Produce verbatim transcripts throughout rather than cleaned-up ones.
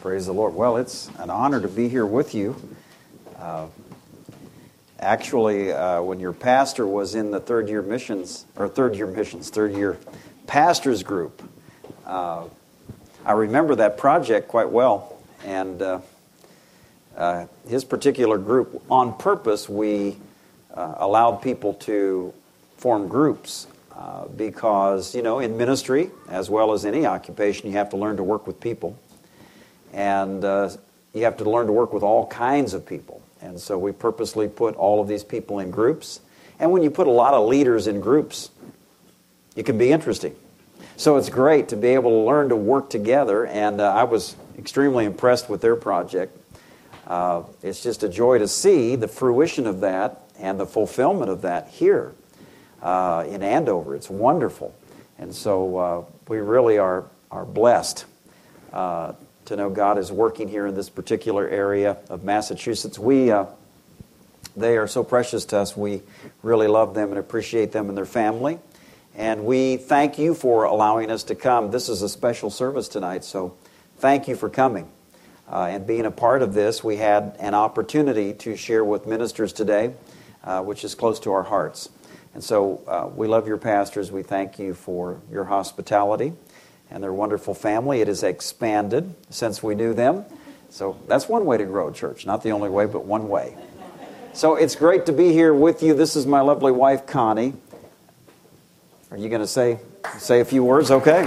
Praise the Lord. Well, it's an honor to be here with you. Uh, actually, uh, when your pastor was in the third year missions, or third year missions, third year pastors group, uh, I remember that project quite well. And uh, uh, his particular group, on purpose, we uh, allowed people to form groups uh, because, you know, in ministry, as well as any occupation, you have to learn to work with people. And uh, you have to learn to work with all kinds of people. And so we purposely put all of these people in groups. And when you put a lot of leaders in groups, it can be interesting. So it's great to be able to learn to work together. And uh, I was extremely impressed with their project. Uh, it's just a joy to see the fruition of that and the fulfillment of that here uh, in Andover. It's wonderful. And so uh, we really are, are blessed uh, to know God is working here in this particular area of Massachusetts. We, uh, they are so precious to us. We really love them and appreciate them and their family. And we thank you for allowing us to come. This is a special service tonight, so thank you for coming. Uh, and being a part of this, we had an opportunity to share with ministers today, uh, which is close to our hearts. And so uh, we love your pastors. We thank you for your hospitality and their wonderful family. It has expanded since we knew them. So that's one way to grow a church. Not the only way, but one way. So it's great to be here with you. This is my lovely wife, Connie. Are you going to say say a few words? Okay.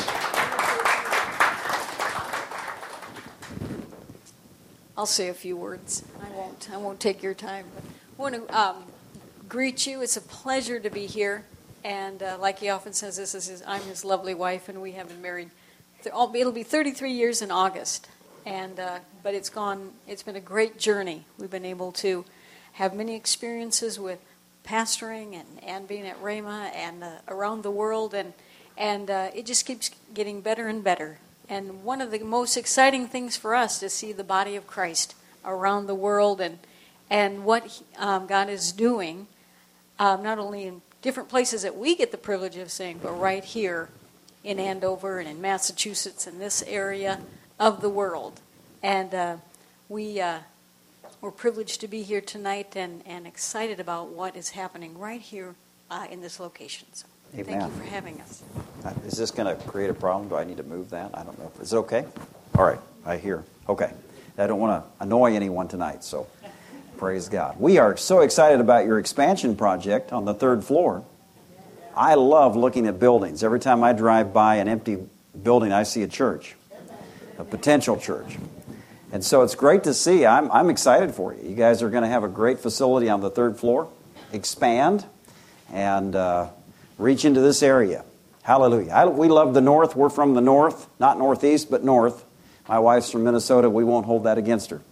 I'll say a few words. I won't. I won't take your time. But I want to um, greet you. It's a pleasure to be here. And uh, like he often says, this is his, I'm his lovely wife, and we have been married. It'll be thirty-three years in August, and uh, but it's gone. It's been a great journey. We've been able to have many experiences with pastoring and, and being at Rhema and uh, around the world, and and uh, it just keeps getting better and better. And one of the most exciting things for us to see the body of Christ around the world, and and what um, God is doing, um, not only in different places that we get the privilege of seeing, but right here in Andover and in Massachusetts, in this area of the world. And uh, we, uh, we're privileged to be here tonight and, and excited about what is happening right here uh, in this location. So Amen. Thank you for having us. Is this going to create a problem? Do I need to move that? I don't know. Is it okay? All right, I hear. Okay. I don't want to annoy anyone tonight, so praise God. We are so excited about your expansion project on the third floor. I love looking at buildings. Every time I drive by an empty building, I see a church, a potential church. And so it's great to see. I'm, I'm excited for you. You guys are going to have a great facility on the third floor, expand, and uh, reach into this area. Hallelujah. I, we love the north. We're from the north, not northeast, but north. My wife's from Minnesota. We won't hold that against her.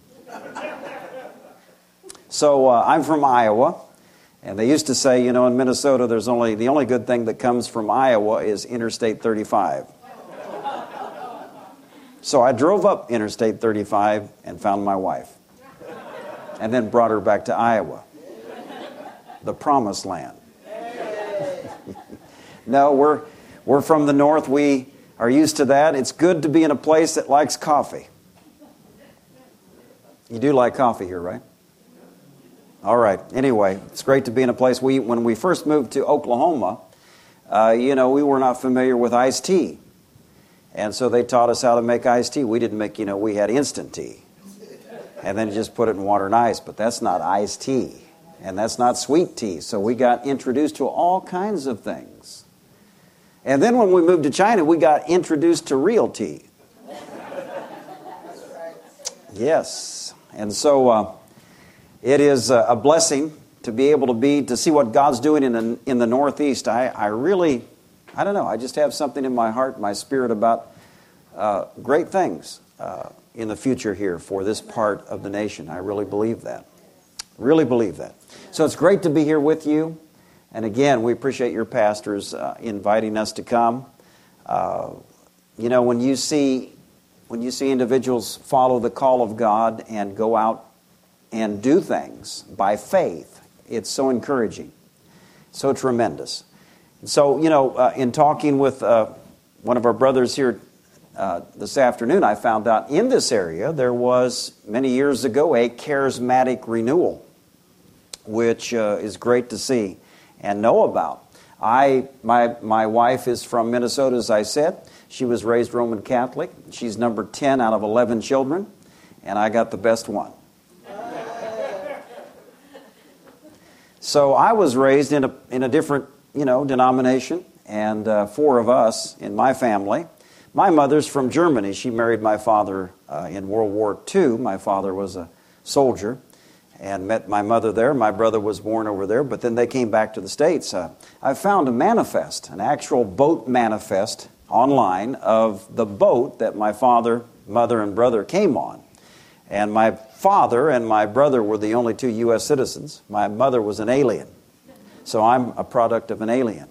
So uh, I'm from Iowa, and they used to say, you know, in Minnesota, there's only the only good thing that comes from Iowa is Interstate thirty-five. So I drove up Interstate thirty-five and found my wife, and then brought her back to Iowa, the promised land. No, we're we're from the north. We are used to that. It's good to be in a place that likes coffee. You do like coffee here, right? All right. Anyway, it's great to be in a place. We, when we first moved to Oklahoma, uh, you know, we were not familiar with iced tea. And so they taught us how to make iced tea. We didn't make, you know, we had instant tea. And then you just put it in water and ice. But that's not iced tea. And that's not sweet tea. So we got introduced to all kinds of things. And then when we moved to China, we got introduced to real tea. Yes. And so uh, it is a blessing to be able to be, to see what God's doing in the, in the Northeast. I, I really, I don't know, I just have something in my heart, my spirit about uh, great things uh, in the future here for this part of the nation. I really believe that. Really believe that. So it's great to be here with you. And again, we appreciate your pastors uh, inviting us to come. Uh, you know, when you see when you see individuals follow the call of God and go out and do things by faith, it's so encouraging, so tremendous. So, you know, uh, in talking with uh, one of our brothers here uh, this afternoon I found out in this area there was, many years ago, a charismatic renewal, which uh, is great to see and know about. I, my, my wife is from Minnesota, as I said. She was raised Roman Catholic. She's number ten out of eleven children, and I got the best one. So I was raised in a in a different, you know, denomination, and uh, four of us in my family. My mother's from Germany. She married my father uh, in World War Two. My father was a soldier and met my mother there. My brother was born over there, but then they came back to the States. Uh, I found a manifest, an actual boat manifest online of the boat that my father, mother, and brother came on. And my father and my brother were the only two U S citizens. My mother was an alien. So I'm a product of an alien.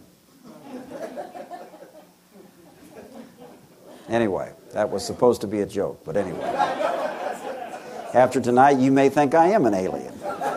Anyway, that was supposed to be a joke, but anyway. After tonight, you may think I am an alien.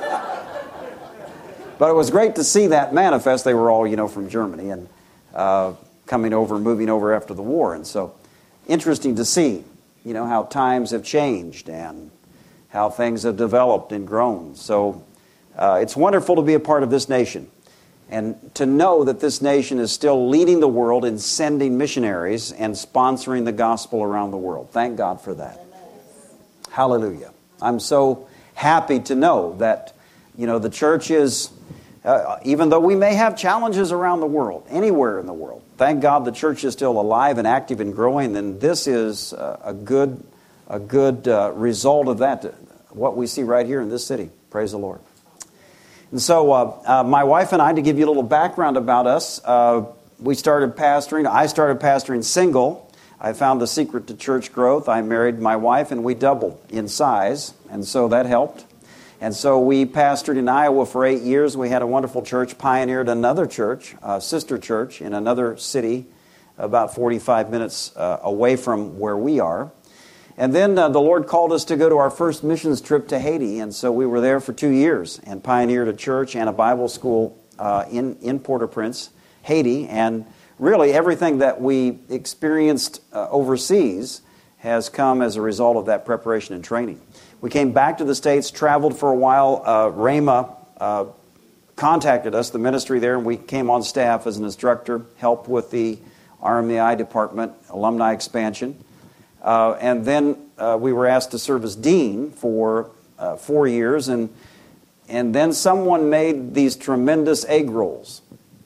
But it was great to see that manifest. They were all, you know, from Germany and uh, coming over, moving over after the war. And so, interesting to see, you know, how times have changed and how things have developed and grown. So, uh, it's wonderful to be a part of this nation and to know that this nation is still leading the world in sending missionaries and sponsoring the gospel around the world. Thank God for that. Hallelujah. I'm so happy to know that, you know, the church is, uh, even though we may have challenges around the world, anywhere in the world, thank God the church is still alive and active and growing, and this is uh, a good a good uh, result of that, what we see right here in this city. Praise the Lord. And so uh, uh, my wife and I, to give you a little background about us, uh, we started pastoring. I started pastoring single. I found the secret to church growth. I married my wife, and we doubled in size, and so that helped. And so we pastored in Iowa for eight years. We had a wonderful church, pioneered another church, a sister church in another city, about forty-five minutes uh, away from where we are. And then uh, the Lord called us to go to our first missions trip to Haiti, and so we were there for two years and pioneered a church and a Bible school uh, in, in Port-au-Prince, Haiti, and really everything that we experienced uh, overseas has come as a result of that preparation and training. We came back to the States, traveled for a while. Uh, Rhema uh, contacted us, the ministry there, and we came on staff as an instructor, helped with the R M E I department, alumni expansion. Uh, and then uh, we were asked to serve as dean for uh, four years, and and then someone made these tremendous egg rolls,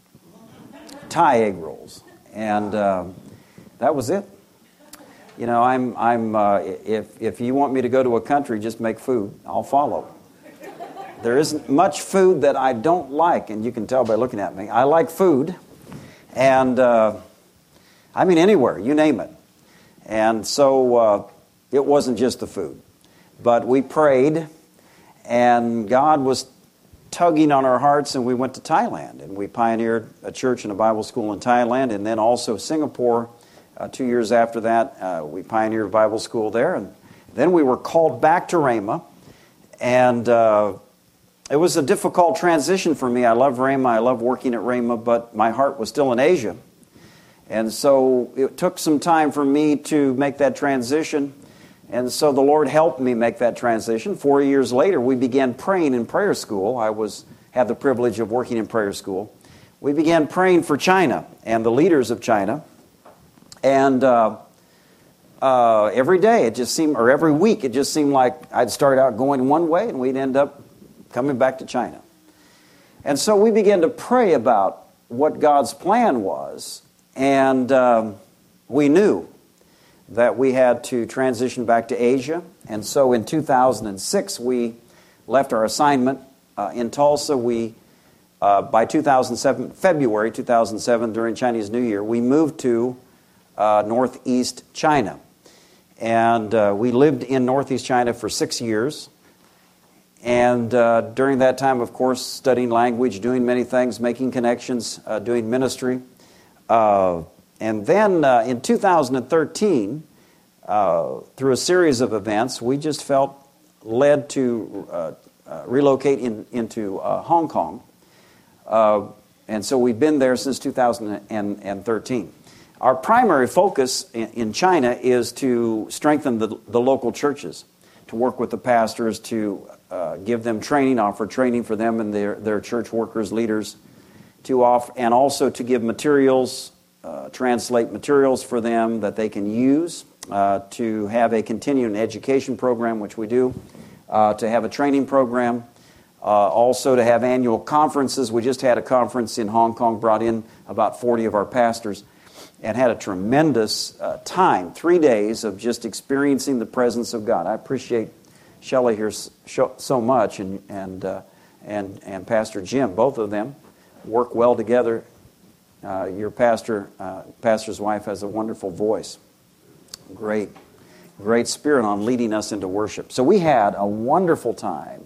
Thai egg rolls, and uh, that was it. You know, I'm I'm uh, if if you want me to go to a country, just make food. I'll follow. There isn't much food that I don't like, and you can tell by looking at me. I like food, and uh, I mean anywhere, you name it. And so uh, it wasn't just the food, but we prayed, and God was tugging on our hearts, and we went to Thailand, and we pioneered a church and a Bible school in Thailand, and then also Singapore. Uh, two years after that, uh, we pioneered a Bible school there, and then we were called back to Rhema, and uh, it was a difficult transition for me. I love Rhema, I love working at Rhema, but my heart was still in Asia. And so it took some time for me to make that transition. And so the Lord helped me make that transition. Four years later, we began praying in prayer school. I was had the privilege of working in prayer school. We began praying for China and the leaders of China. And uh, uh, every day, it just seemed, or every week, it just seemed like I'd start out going one way, and we'd end up coming back to China. And so we began to pray about what God's plan was. And um, we knew that we had to transition back to Asia. And so in two thousand six, we left our assignment uh, in Tulsa. We, uh, by two thousand seven, February two thousand seven, during Chinese New Year, we moved to uh, Northeast China. And uh, we lived in Northeast China for six years. And uh, during that time, of course, studying language, doing many things, making connections, uh, doing ministry. Uh, and then uh, in two thousand thirteen, uh, through a series of events, we just felt led to uh, uh, relocate in, into uh, Hong Kong. Uh, and so we've been there since two thousand thirteen. our primary focus in, in China is to strengthen the, the local churches, to work with the pastors, to uh, give them training, offer training for them and their, their church workers, leaders, to offer, and also to give materials, uh, translate materials for them that they can use, uh, to have a continuing education program, which we do, uh, to have a training program, uh, also to have annual conferences. We just had a conference in Hong Kong, brought in about forty of our pastors, and had a tremendous uh, time, three days of just experiencing the presence of God. I appreciate Shelley here so much, and and uh, and and Pastor Jim. Both of them work well together. Uh, your pastor, uh, pastor's wife, has a wonderful voice. Great, great spirit on leading us into worship. So we had a wonderful time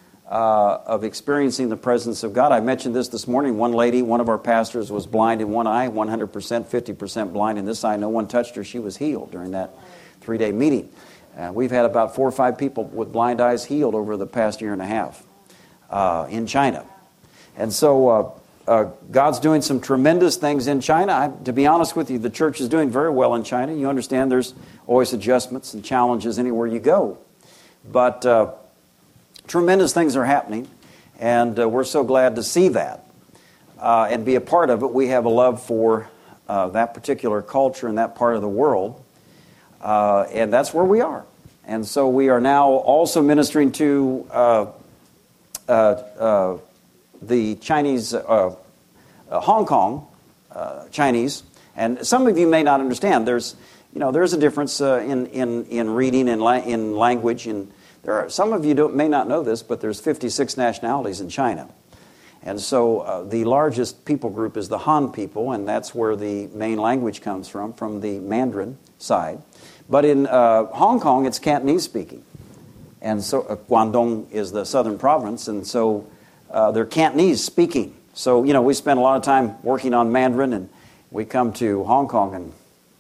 uh, of experiencing the presence of God. I mentioned this this morning. One lady, one of our pastors, was blind in one eye, one hundred percent, fifty percent blind in this eye. No one touched her. She was healed during that three-day meeting. Uh, we've had about four or five people with blind eyes healed over the past year and a half uh, in China. And so uh, uh, God's doing some tremendous things in China. I, to be honest with you, the church is doing very well in China. You understand there's always adjustments and challenges anywhere you go. But uh, tremendous things are happening, and uh, we're so glad to see that uh, and be a part of it. We have a love for uh, that particular culture and that part of the world. Uh, and that's where we are. And so we are now also ministering to uh, uh, uh, the Chinese, uh, uh, Hong Kong uh, Chinese. And some of you may not understand. There's, you know, there's a difference uh, in, in in reading and la- in language. And there are some of you don't, may not know this, but there's fifty-six nationalities in China. And so uh, the largest people group is the Han people, and that's where the main language comes from, from the Mandarin side. But in uh, Hong Kong, it's Cantonese speaking. And so uh, Guangdong is the southern province, and so uh, they're Cantonese speaking. So, you know, we spend a lot of time working on Mandarin, and we come to Hong Kong, and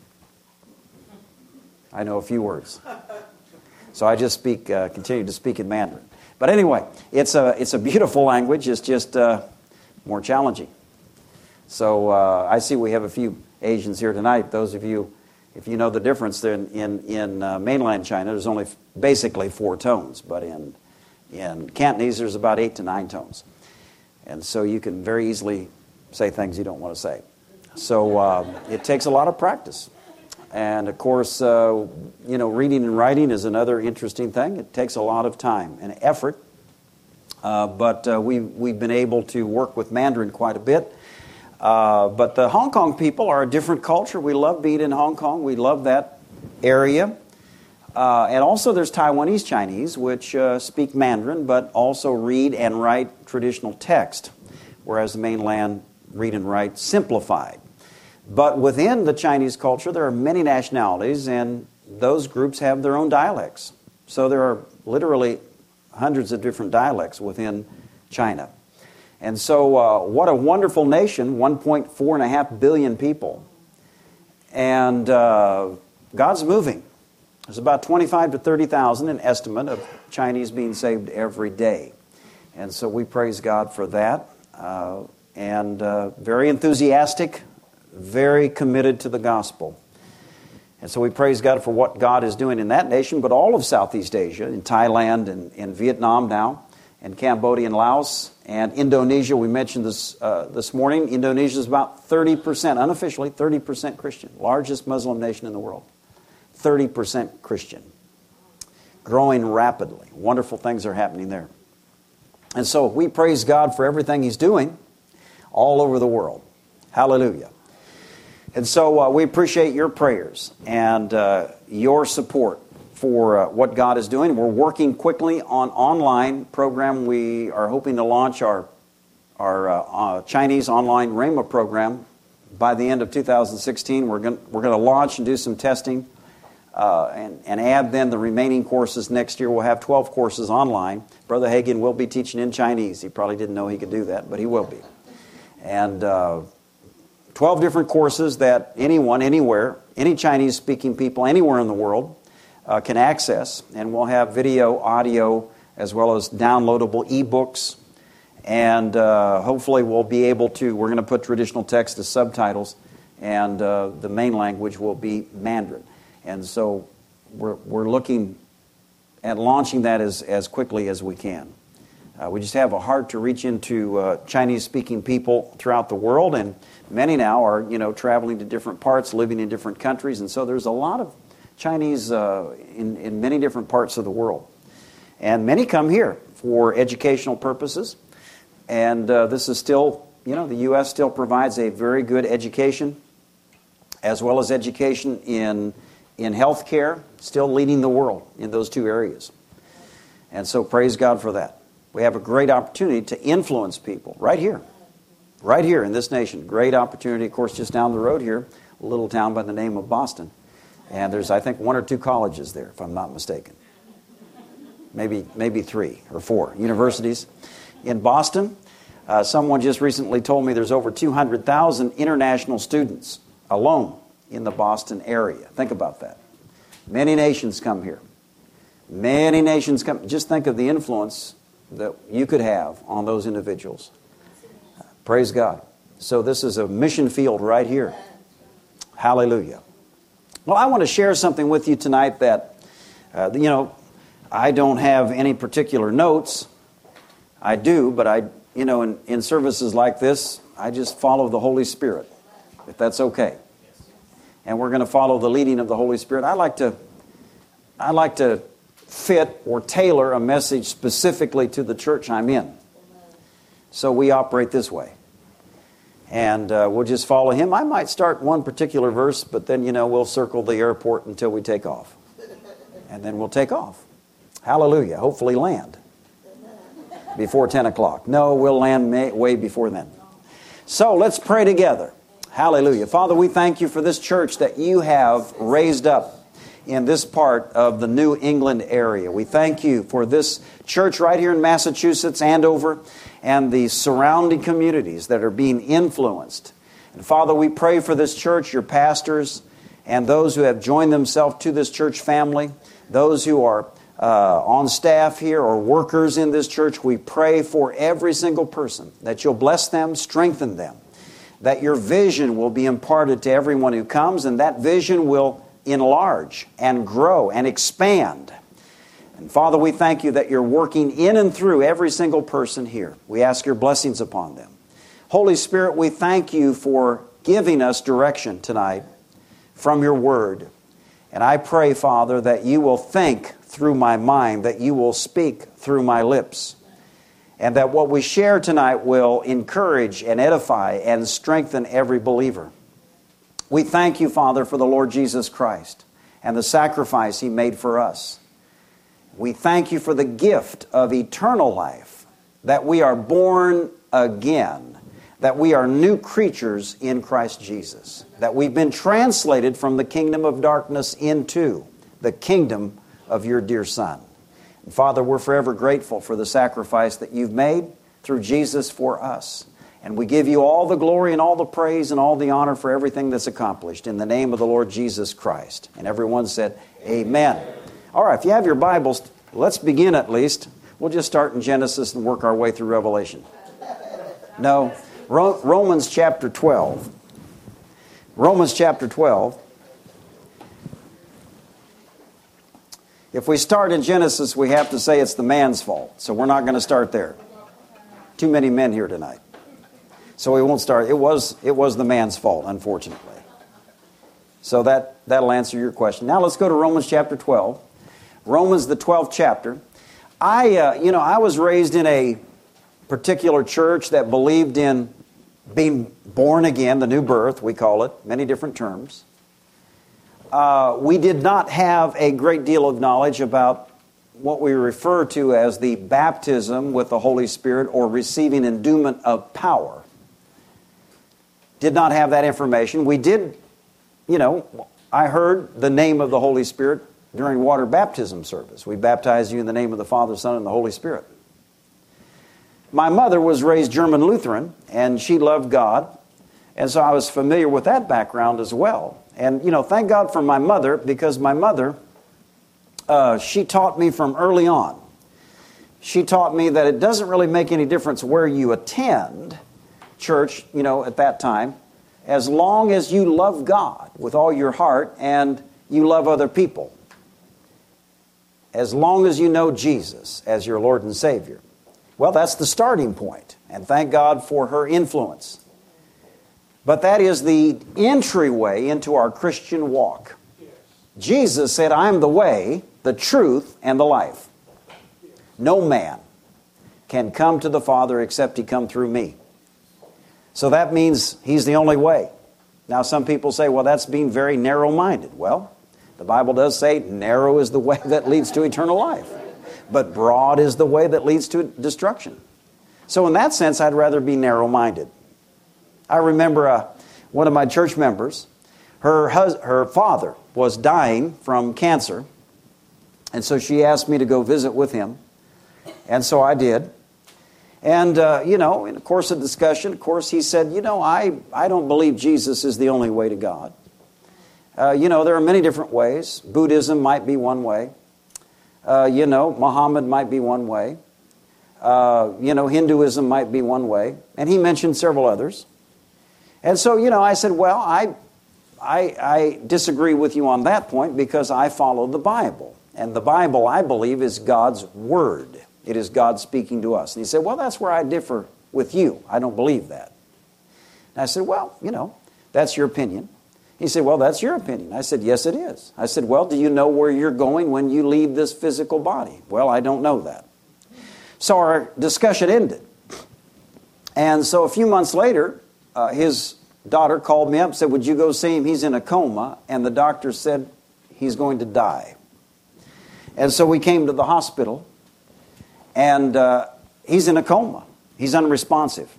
I know a few words. So I just speak, uh, continue to speak in Mandarin. But anyway, it's a it's a beautiful language. It's just uh, more challenging. So uh, I see we have a few Asians here tonight. Those of you, if you know the difference, in in, in uh, mainland China, there's only f- basically four tones, but in in Cantonese there's about eight to nine tones, and so you can very easily say things you don't want to say. So uh, it takes a lot of practice. And, of course, uh, you know, reading and writing is another interesting thing. It takes a lot of time and effort. Uh, but uh, we, we've been able to work with Mandarin quite a bit. Uh, but the Hong Kong people are a different culture. We love being in Hong Kong. We love that area. Uh, and also there's Taiwanese Chinese, which uh, speak Mandarin, but also read and write traditional text, whereas the mainland read and write simplified. But within the Chinese culture, there are many nationalities, and those groups have their own dialects. So there are literally hundreds of different dialects within China. And so uh, what a wonderful nation, one point four five billion people. And uh, God's moving. There's about twenty-five to thirty thousand, an estimate, of Chinese being saved every day. And so we praise God for that. Uh, and uh, very enthusiastic, very committed to the gospel. And so we praise God for what God is doing in that nation, but all of Southeast Asia, in Thailand and in Vietnam now, and Cambodia and Laos, and Indonesia. We mentioned this uh, this morning. Indonesia is about thirty percent, unofficially, thirty percent Christian. Largest Muslim nation in the world. thirty percent Christian. Growing rapidly. Wonderful things are happening there. And so we praise God for everything He's doing all over the world. Hallelujah. And so uh, we appreciate your prayers and uh, your support for uh, what God is doing. We're working quickly on online program. We are hoping to launch our our uh, uh, Chinese online Rhema program by the end of two thousand sixteen. We're going we're going to launch and do some testing uh, and and add then the remaining courses next year. We'll have twelve courses online. Brother Hagin will be teaching in Chinese. He probably didn't know he could do that, but he will be. And uh, twelve different courses that anyone, anywhere, any Chinese-speaking people anywhere in the world uh, can access. And we'll have video, audio, as well as downloadable e-books. And uh, hopefully we'll be able to, we're going to put traditional text as subtitles and uh, the main language will be Mandarin. And so we're, we're looking at launching that as, as quickly as we can. Uh, we just have a heart to reach into uh, Chinese-speaking people throughout the world, and many now are, you know, traveling to different parts, living in different countries, and so there's a lot of Chinese uh, in, in many different parts of the world. And many come here for educational purposes, and uh, this is still, you know, the U S still provides a very good education, as well as education in, in health care, still leading the world in those two areas. And so praise God for that. We have a great opportunity to influence people right here, right here in this nation. Great opportunity, of course, just down the road here, a little town by the name of Boston. And there's, I think, one or two colleges there, if I'm not mistaken. Maybe, maybe three or four universities. In Boston, uh, someone just recently told me there's over two hundred thousand international students alone in the Boston area. Think about that. Many nations come here. Many nations come. Just think of the influence that you could have on those individuals. Uh, praise God. So this is a mission field right here. Hallelujah. Well, I want to share something with you tonight that, uh, you know, I don't have any particular notes. I do, but I, you know, in, in services like this, I just follow the Holy Spirit, if that's okay. And we're going to follow the leading of the Holy Spirit. I like to, I like to fit or tailor a message specifically to the church I'm in. So we operate this way. And uh, we'll just follow him. I might start one particular verse, but then, you know, we'll circle the airport until we take off. And then we'll take off. Hallelujah. Hopefully land before ten o'clock. No, we'll land may, way before then. So let's pray together. Hallelujah. Father, we thank you for this church that you have raised up in this part of the New England area. We thank you for this church right here in Massachusetts, Andover, and the surrounding communities that are being influenced. And Father, we pray for this church, your pastors, and those who have joined themselves to this church family, those who are uh, on staff here or workers in this church. We pray for every single person that you'll bless them, strengthen them, that your vision will be imparted to everyone who comes, and that vision will enlarge and grow and expand. And Father, we thank you that you're working in and through every single person here. We ask your blessings upon them. Holy Spirit, we thank you for giving us direction tonight from your word. And I pray, Father, that you will think through my mind, that you will speak through my lips, and that what we share tonight will encourage and edify and strengthen every believer. We thank you, Father, for the Lord Jesus Christ and the sacrifice he made for us. We thank you for the gift of eternal life, that we are born again, that we are new creatures in Christ Jesus, that we've been translated from the kingdom of darkness into the kingdom of your dear Son. And Father, we're forever grateful for the sacrifice that you've made through Jesus for us. And we give you all the glory and all the praise and all the honor for everything that's accomplished in the name of the Lord Jesus Christ. And everyone said, amen. All right, if you have your Bibles, let's begin at least. We'll just start in Genesis and work our way through Revelation. No, Ro- Romans chapter twelve. Romans chapter twelve. If we start in Genesis, we have to say it's the man's fault. So we're not going to start there. Too many men here tonight. So we won't start. It was it was the man's fault, unfortunately. So that, that'll answer your question. Now let's go to Romans chapter twelve. Romans, the twelfth chapter. I, uh, you know, I was raised in a particular church that believed in being born again, the new birth, we call it, many different terms. Uh, we did not have a great deal of knowledge about what we refer to as the baptism with the Holy Spirit or receiving endowment of power. Did not have that information. We did, you know, I heard the name of the Holy Spirit during water baptism service. We baptize you in the name of the Father, Son, and the Holy Spirit. My mother was raised German Lutheran, and she loved God, and so I was familiar with that background as well. And, you know, thank God for my mother, because my mother, uh, she taught me from early on. She taught me that it doesn't really make any difference where you attend church, you know, at that time, as long as you love God with all your heart and you love other people. As long as you know Jesus as your Lord and Savior. Well, that's the starting point. And thank God for her influence. But that is the entryway into our Christian walk. Jesus said, I am the way, the truth, and the life. No man can come to the Father except He come through me. So that means He's the only way. Now some people say, well, that's being very narrow-minded. Well, the Bible does say, narrow is the way that leads to eternal life. But broad is the way that leads to destruction. So in that sense, I'd rather be narrow-minded. I remember uh, one of my church members, her, hus- her father was dying from cancer. And so she asked me to go visit with him. And so I did. And, uh, you know, in the course of discussion, of course, he said, you know, I, I don't believe Jesus is the only way to God. Uh, you know, there are many different ways. Buddhism might be one way. Uh, you know, Muhammad might be one way. Uh, you know, Hinduism might be one way. And he mentioned several others. And so, you know, I said, well, I, I, I disagree with you on that point because I follow the Bible. And the Bible, I believe, is God's Word. It is God speaking to us. And he said, well, that's where I differ with you. I don't believe that. And I said, well, you know, that's your opinion. He said, well, that's your opinion. I said, yes, it is. I said, well, do you know where you're going when you leave this physical body? Well, I don't know that. So our discussion ended. And so a few months later, uh, his daughter called me up and said, would you go see him? He's in a coma. And the doctor said he's going to die. And so we came to the hospital. And uh, he's in a coma. He's unresponsive.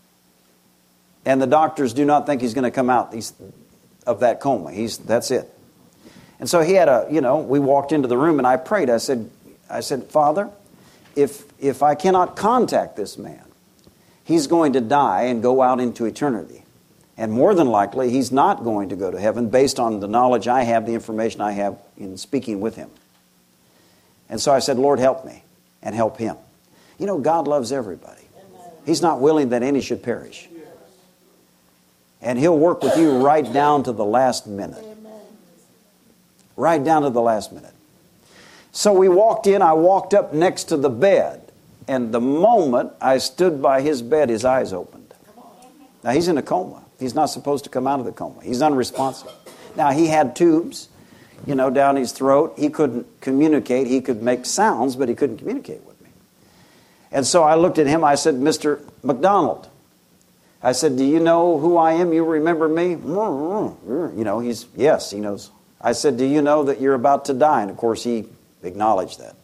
And the doctors do not think he's going to come out He's, of that coma. He's that's it. And so he had a, you know, we walked into the room and I prayed. I said, I said, Father, if if I cannot contact this man, he's going to die and go out into eternity. And more than likely, he's not going to go to heaven based on the knowledge I have, the information I have in speaking with him. And so I said, Lord, help me and help him. You know, God loves everybody. He's not willing that any should perish. And He'll work with you right down to the last minute. Right down to the last minute. So we walked in, I walked up next to the bed. And the moment I stood by his bed, his eyes opened. Now he's in a coma. He's not supposed to come out of the coma. He's unresponsive. Now he had tubes, you know, down his throat. He couldn't communicate. He could make sounds, but he couldn't communicate with me. And so I looked at him, I said, Mister McDonald. I said, do you know who I am? You remember me? You know, he's, yes, he knows. I said, do you know that you're about to die? And of course, he acknowledged that.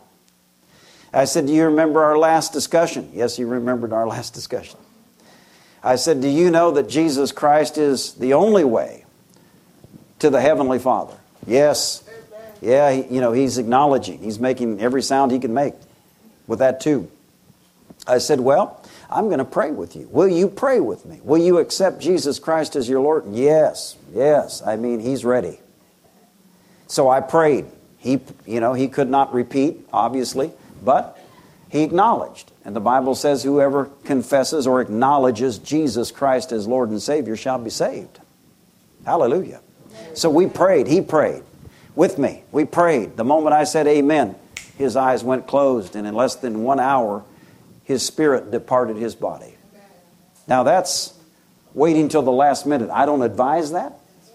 I said, do you remember our last discussion? Yes, he remembered our last discussion. I said, do you know that Jesus Christ is the only way to the Heavenly Father? Yes. Yeah, he, you know, he's acknowledging. He's making every sound he can make with that tube. I said, well, I'm going to pray with you. Will you pray with me? Will you accept Jesus Christ as your Lord? Yes, yes. I mean, he's ready. So I prayed. He, you know, he could not repeat, obviously, but he acknowledged. And the Bible says whoever confesses or acknowledges Jesus Christ as Lord and Savior shall be saved. Hallelujah. So we prayed. He prayed with me. We prayed. The moment I said amen, his eyes went closed, and in less than one hour, his spirit departed his body. Now that's waiting till the last minute. I don't advise that.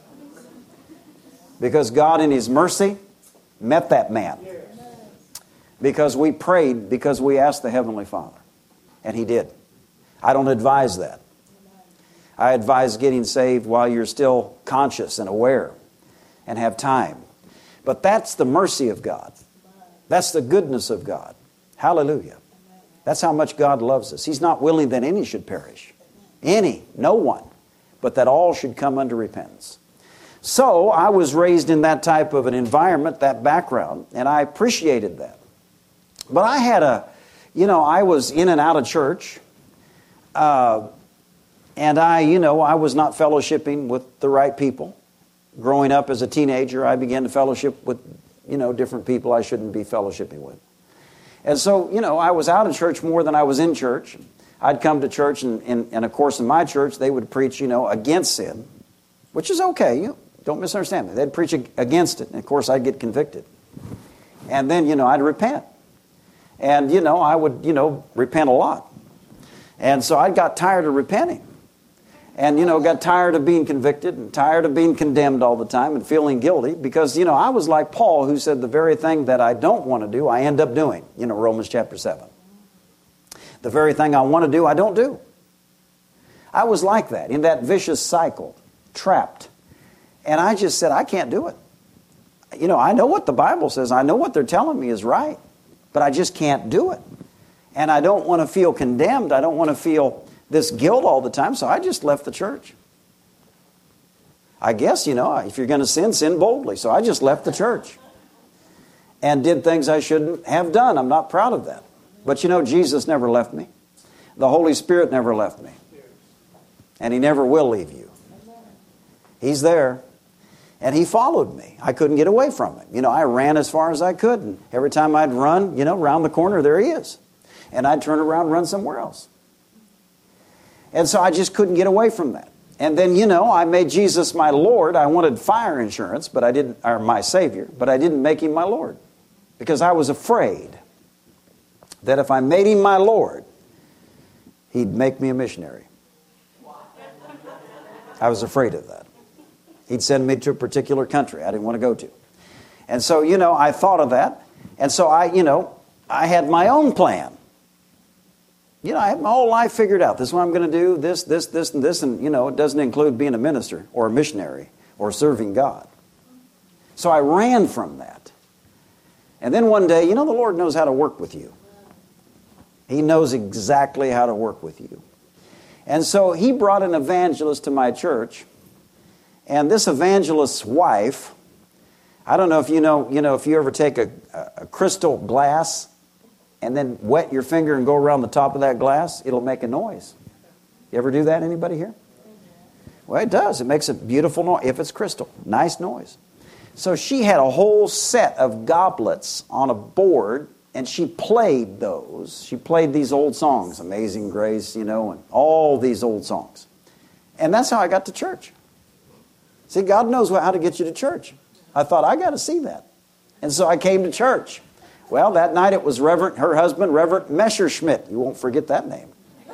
Because God in His mercy met that man. Because we prayed, because we asked the Heavenly Father. And He did. I don't advise that. I advise getting saved while you're still conscious and aware and have time. But that's the mercy of God. That's the goodness of God. Hallelujah. That's how much God loves us. He's not willing that any should perish. Any, no one. But that all should come unto repentance. So I was raised in that type of an environment, that background, and I appreciated that. But I had a, you know, I was in and out of church, uh, and I, you know, I was not fellowshipping with the right people. Growing up as a teenager, I began to fellowship with, you know, different people I shouldn't be fellowshipping with. And so, you know, I was out of church more than I was in church. I'd come to church, and, and, and of course in my church they would preach, you know, against sin, which is okay. You don't misunderstand me. They'd preach against it, and of course I'd get convicted. And then, you know, I'd repent. And, you know, I would, you know, repent a lot. And so I got tired of repenting. And, you know, got tired of being convicted and tired of being condemned all the time and feeling guilty because, you know, I was like Paul, who said the very thing that I don't want to do, I end up doing. You know, Romans chapter seven. The very thing I want to do, I don't do. I was like that, in that vicious cycle, trapped. And I just said, I can't do it. You know, I know what the Bible says. I know what they're telling me is right. But I just can't do it. And I don't want to feel condemned. I don't want to feel this guilt all the time. So I just left the church. I guess, you know, if you're going to sin, sin boldly. So I just left the church. And did things I shouldn't have done. I'm not proud of that. But you know, Jesus never left me. The Holy Spirit never left me. And He never will leave you. He's there. And He followed me. I couldn't get away from Him. You know, I ran as far as I could. And every time I'd run, you know, around the corner, there He is. And I'd turn around and run somewhere else. And so I just couldn't get away from that. And then, you know, I made Jesus my Lord. I wanted fire insurance, but I didn't, or my Savior, but I didn't make Him my Lord. Because I was afraid that if I made Him my Lord, He'd make me a missionary. I was afraid of that. He'd send me to a particular country I didn't want to go to. And so, you know, I thought of that. And so I, you know, I had my own plan. You know, I had my whole life figured out. This is what I'm going to do, this, this, this, and this. And, you know, it doesn't include being a minister or a missionary or serving God. So I ran from that. And then one day, you know, the Lord knows how to work with you. He knows exactly how to work with you. And so He brought an evangelist to my church. And this evangelist's wife, I don't know if you know, you know, if you ever take a, a crystal glass and then wet your finger and go around the top of that glass, it'll make a noise. You ever do that, anybody here? Well, it does. It makes a beautiful noise, if it's crystal. Nice noise. So she had a whole set of goblets on a board, and she played those. She played these old songs, Amazing Grace, you know, and all these old songs. And that's how I got to church. See, God knows how to get you to church. I thought, I got to see that. And so I came to church. Well, that night it was Reverend, her husband, Reverend Messerschmidt. You won't forget that name.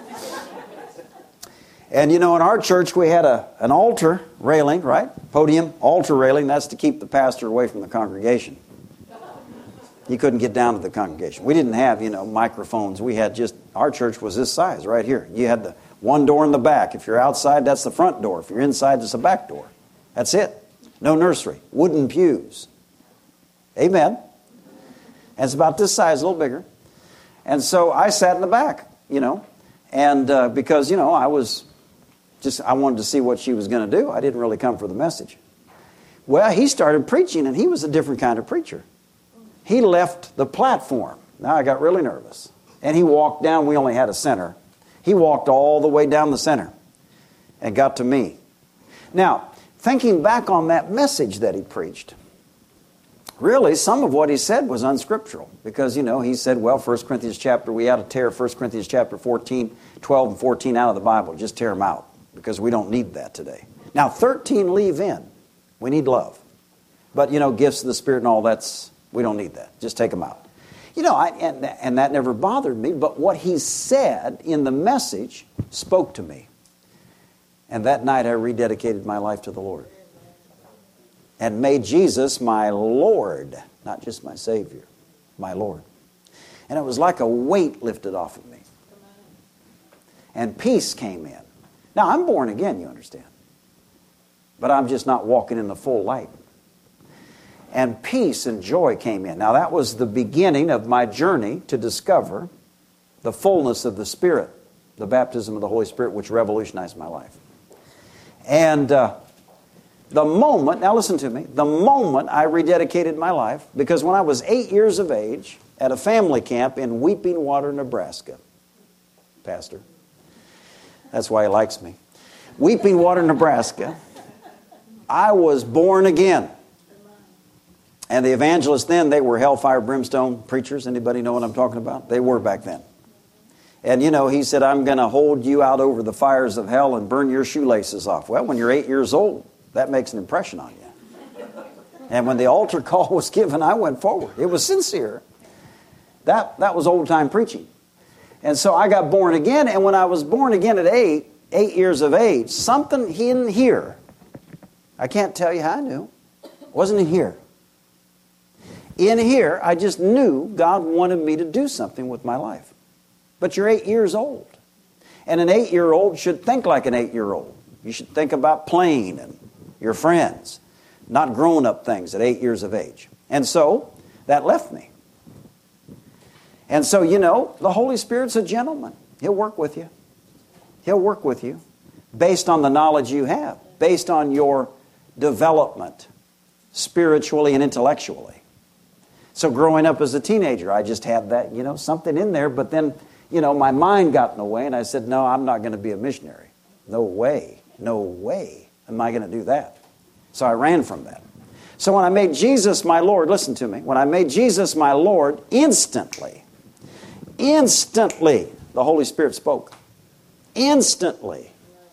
And, you know, in our church we had a an altar railing, right? Podium, altar railing. That's to keep the pastor away from the congregation. He couldn't get down to the congregation. We didn't have, you know, microphones. We had just, our church was this size right here. You had the one door in the back. If you're outside, that's the front door. If you're inside, it's the back door. That's it. No nursery. Wooden pews. Amen. And it's about this size, a little bigger. And so I sat in the back, you know, and uh, because, you know, I was just, I wanted to see what she was going to do. I didn't really come for the message. Well, he started preaching, and he was a different kind of preacher. He left the platform. Now I got really nervous. And he walked down. We only had a center. He walked all the way down the center and got to me. Now, thinking back on that message that he preached, really some of what he said was unscriptural. Because, you know, he said, well, First Corinthians chapter, we ought to tear First Corinthians chapter fourteen, twelve and fourteen out of the Bible. Just tear them out. Because we don't need that today. Now, thirteen leave in. We need love. But, you know, gifts of the Spirit and all that's, we don't need that. Just take them out. You know, I, and, and that never bothered me. But what he said in the message spoke to me. And that night I rededicated my life to the Lord. And made Jesus my Lord. Not just my Savior. My Lord. And it was like a weight lifted off of me. And peace came in. Now, I'm born again, you understand. But I'm just not walking in the full light. And peace and joy came in. Now, that was the beginning of my journey to discover the fullness of the Spirit. The baptism of the Holy Spirit, which revolutionized my life. And uh, the moment, now listen to me, the moment I rededicated my life, because when I was eight years of age, at a family camp in Weeping Water, Nebraska, Pastor, that's why he likes me, Weeping Water, Nebraska, I was born again. And the evangelists then, they were hellfire, brimstone preachers. Anybody know what I'm talking about? They were back then. And, you know, he said, I'm going to hold you out over the fires of hell and burn your shoelaces off. Well, when you're eight years old, that makes an impression on you. And when the altar call was given, I went forward. It was sincere. That, that was old-time preaching. And so I got born again, and when I was born again at eight, eight years of age, something in here, I can't tell you how I knew, wasn't in here. In here, I just knew God wanted me to do something with my life. But you're eight years old. And an eight-year-old should think like an eight-year-old. You should think about playing and your friends, not grown-up things at eight years of age. And so, that left me. And so, you know, the Holy Spirit's a gentleman. He'll work with you. He'll work with you based on the knowledge you have, based on your development spiritually and intellectually. So growing up as a teenager, I just had that, you know, something in there, but then, you know, my mind got in the way, and I said, no, I'm not going to be a missionary. No way, no way am I going to do that. So I ran from that. So when I made Jesus my Lord, listen to me, when I made Jesus my Lord, instantly, instantly, the Holy Spirit spoke. Instantly.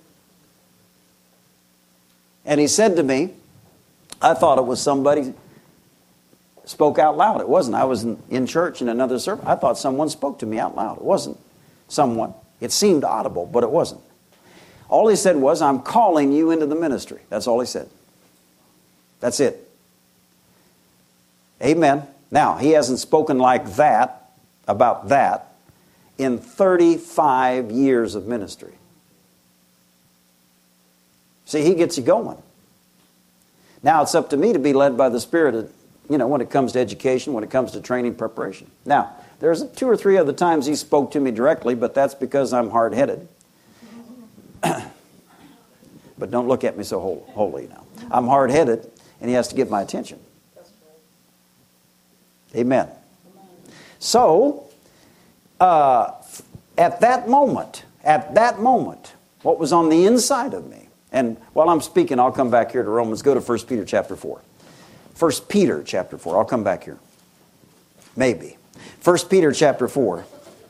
And he said to me, I thought it was somebody spoke out loud. It wasn't. I was in, in church in another service. I thought someone spoke to me out loud. It wasn't someone. It seemed audible, but it wasn't. All he said was, I'm calling you into the ministry. That's all he said. That's it. Amen. Now, he hasn't spoken like that, about that, in thirty-five years of ministry. See, he gets you going. Now it's up to me to be led by the Spirit, of, you know, when it comes to education, when it comes to training preparation. Now, there's two or three other times he spoke to me directly, but that's because I'm hard-headed. But don't look at me so holy now. I'm hard-headed, and he has to get my attention. Amen. So, uh, at that moment, at that moment, what was on the inside of me, and while I'm speaking, I'll come back here to Romans. Go to First Peter chapter four. First Peter chapter four. I'll come back here. Maybe. First Peter chapter four.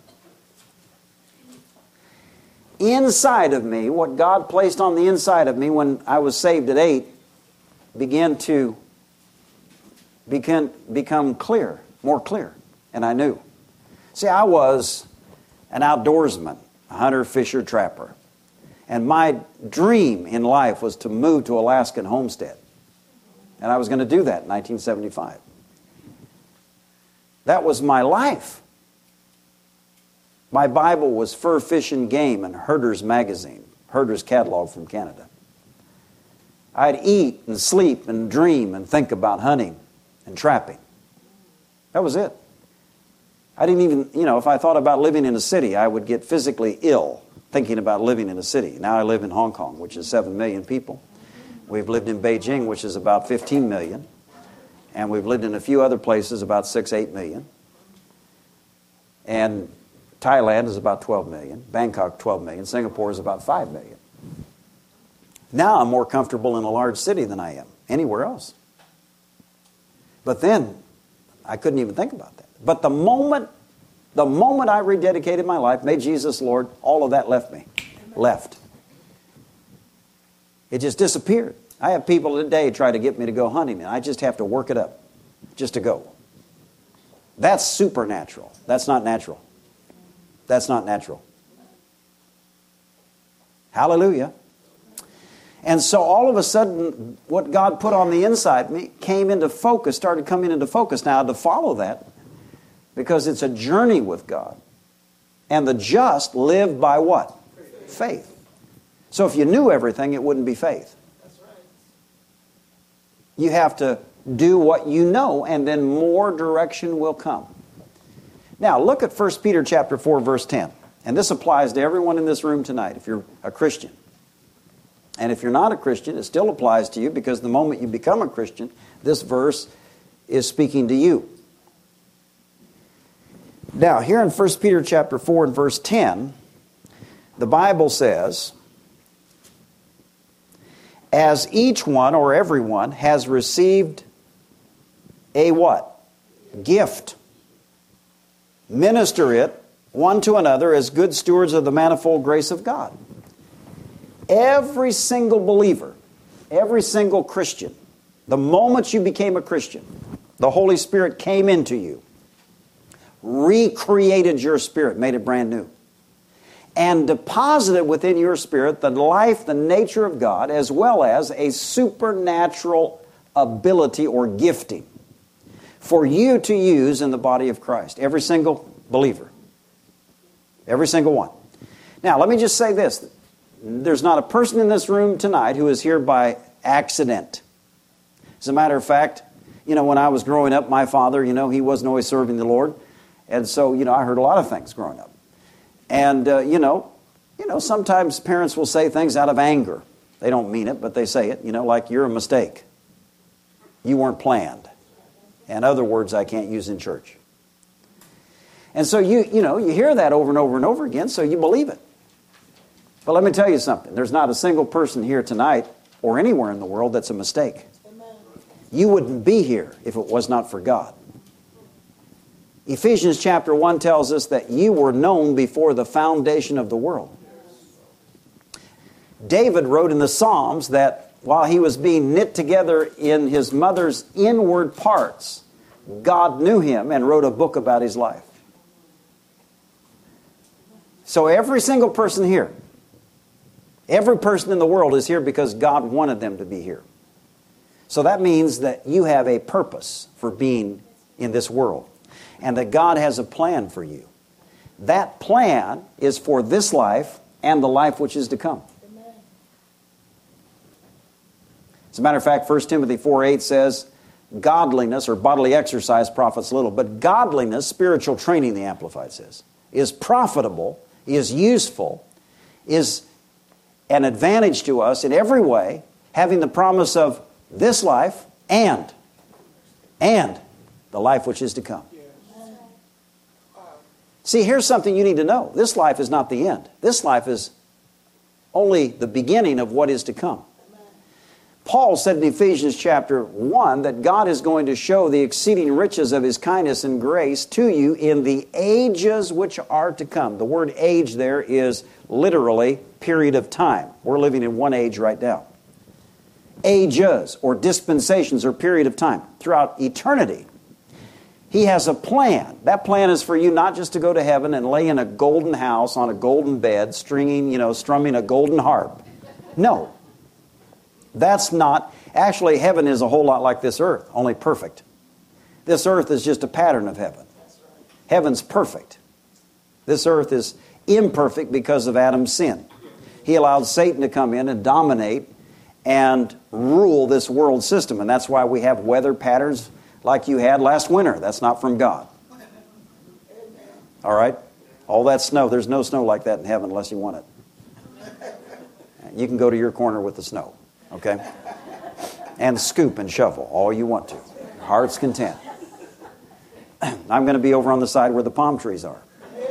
Inside of me, what God placed on the inside of me when I was saved at eight began to become, become clear, more clear. And I knew. See, I was an outdoorsman, a hunter, fisher, trapper. And my dream in life was to move to Alaska and homestead. And I was going to do that in nineteen seventy-five. That was my life. My Bible was Fur, Fish, and Game and Herder's Magazine, Herder's catalog from Canada. I'd eat and sleep and dream and think about hunting and trapping. That was it. I didn't even, you know, if I thought about living in a city, I would get physically ill thinking about living in a city. Now I live in Hong Kong, which is seven million people. We've lived in Beijing, which is about fifteen million. And we've lived in a few other places, about six, eight million. And Thailand is about twelve million. Bangkok, twelve million. Singapore is about five million. Now I'm more comfortable in a large city than I am anywhere else. But then, I couldn't even think about that. But the moment, the moment I rededicated my life, made Jesus Lord, all of that left me. Left. It just disappeared. I have people today try to get me to go hunting, and I just have to work it up just to go. That's supernatural. That's not natural. That's not natural. Hallelujah. And so all of a sudden, what God put on the inside of me came into focus, started coming into focus. Now, to follow that, because it's a journey with God. And the just live by what? Faith. Faith. So if you knew everything, it wouldn't be faith. That's right. You have to do what you know, and then more direction will come. Now, look at First Peter chapter four, verse ten. And this applies to everyone in this room tonight, if you're a Christian. And if you're not a Christian, it still applies to you, because the moment you become a Christian, this verse is speaking to you. Now, here in First Peter chapter four and verse ten, the Bible says, as each one or everyone has received a what? Gift. Minister it one to another as good stewards of the manifold grace of God. Every single believer, every single Christian, the moment you became a Christian, the Holy Spirit came into you, recreated your spirit, made it brand new, and deposited within your spirit the life, the nature of God, as well as a supernatural ability or gifting for you to use in the body of Christ. Every single believer. Every single one. Now, let me just say this. There's not a person in this room tonight who is here by accident. As a matter of fact, you know, when I was growing up, my father, you know, he wasn't always serving the Lord. And so, you know, I heard a lot of things growing up. And, uh, you know, you know, sometimes parents will say things out of anger. They don't mean it, but they say it, you know, like, you're a mistake. You weren't planned. And other words I can't use in church. And so, you, you know, you hear that over and over and over again, so you believe it. But let me tell you something. There's not a single person here tonight or anywhere in the world that's a mistake. You wouldn't be here if it was not for God. Ephesians chapter one tells us that you were known before the foundation of the world. David wrote in the Psalms that while he was being knit together in his mother's inward parts, God knew him and wrote a book about his life. So every single person here, every person in the world is here because God wanted them to be here. So that means that you have a purpose for being in this world, and that God has a plan for you. That plan is for this life and the life which is to come. Amen. As a matter of fact, First Timothy four eight says, godliness or bodily exercise profits little, but godliness, spiritual training, the Amplified says, is profitable, is useful, is an advantage to us in every way, having the promise of this life and, and the life which is to come. See, here's something you need to know. This life is not the end. This life is only the beginning of what is to come. Paul said in Ephesians chapter one that God is going to show the exceeding riches of His kindness and grace to you in the ages which are to come. The word age there is literally period of time. We're living in one age right now. Ages or dispensations or period of time throughout eternity. He has a plan. That plan is for you not just to go to heaven and lay in a golden house on a golden bed, stringing, you know, strumming a golden harp. No. That's not. Actually, heaven is a whole lot like this earth, only perfect. This earth is just a pattern of heaven. Heaven's perfect. This earth is imperfect because of Adam's sin. He allowed Satan to come in and dominate and rule this world system. And that's why we have weather patterns like you had last winter. That's not from God. All right? All that snow, there's no snow like that in heaven unless you want it. You can go to your corner with the snow, okay? And scoop and shovel all you want to. Your heart's content. I'm going to be over on the side where the palm trees are.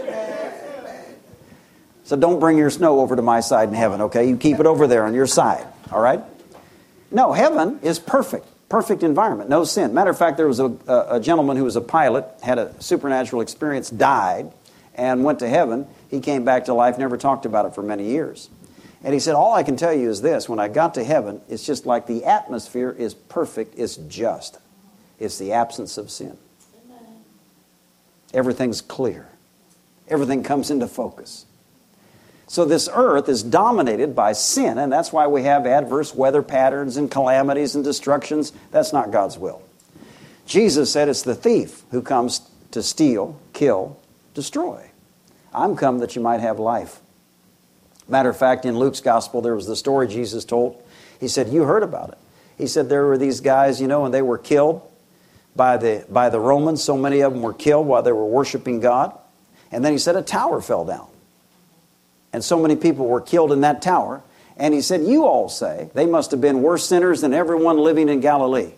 So don't bring your snow over to my side in heaven, okay? You keep it over there on your side, all right? No, heaven is perfect. Perfect environment, no sin. Matter of fact, there was a, a gentleman who was a pilot, had a supernatural experience, died, and went to heaven. He came back to life, never talked about it for many years. And he said, all I can tell you is this, when I got to heaven, it's just like the atmosphere is perfect, it's just. It's the absence of sin. Everything's clear. Everything comes into focus. So this earth is dominated by sin, and that's why we have adverse weather patterns and calamities and destructions. That's not God's will. Jesus said it's the thief who comes to steal, kill, destroy. I'm come that you might have life. Matter of fact, in Luke's gospel, there was the story Jesus told. He said, you heard about it. He said there were these guys, you know, and they were killed by the, by the Romans. So many of them were killed while they were worshiping God. And then he said a tower fell down. And so many people were killed in that tower. And he said, you all say they must have been worse sinners than everyone living in Galilee.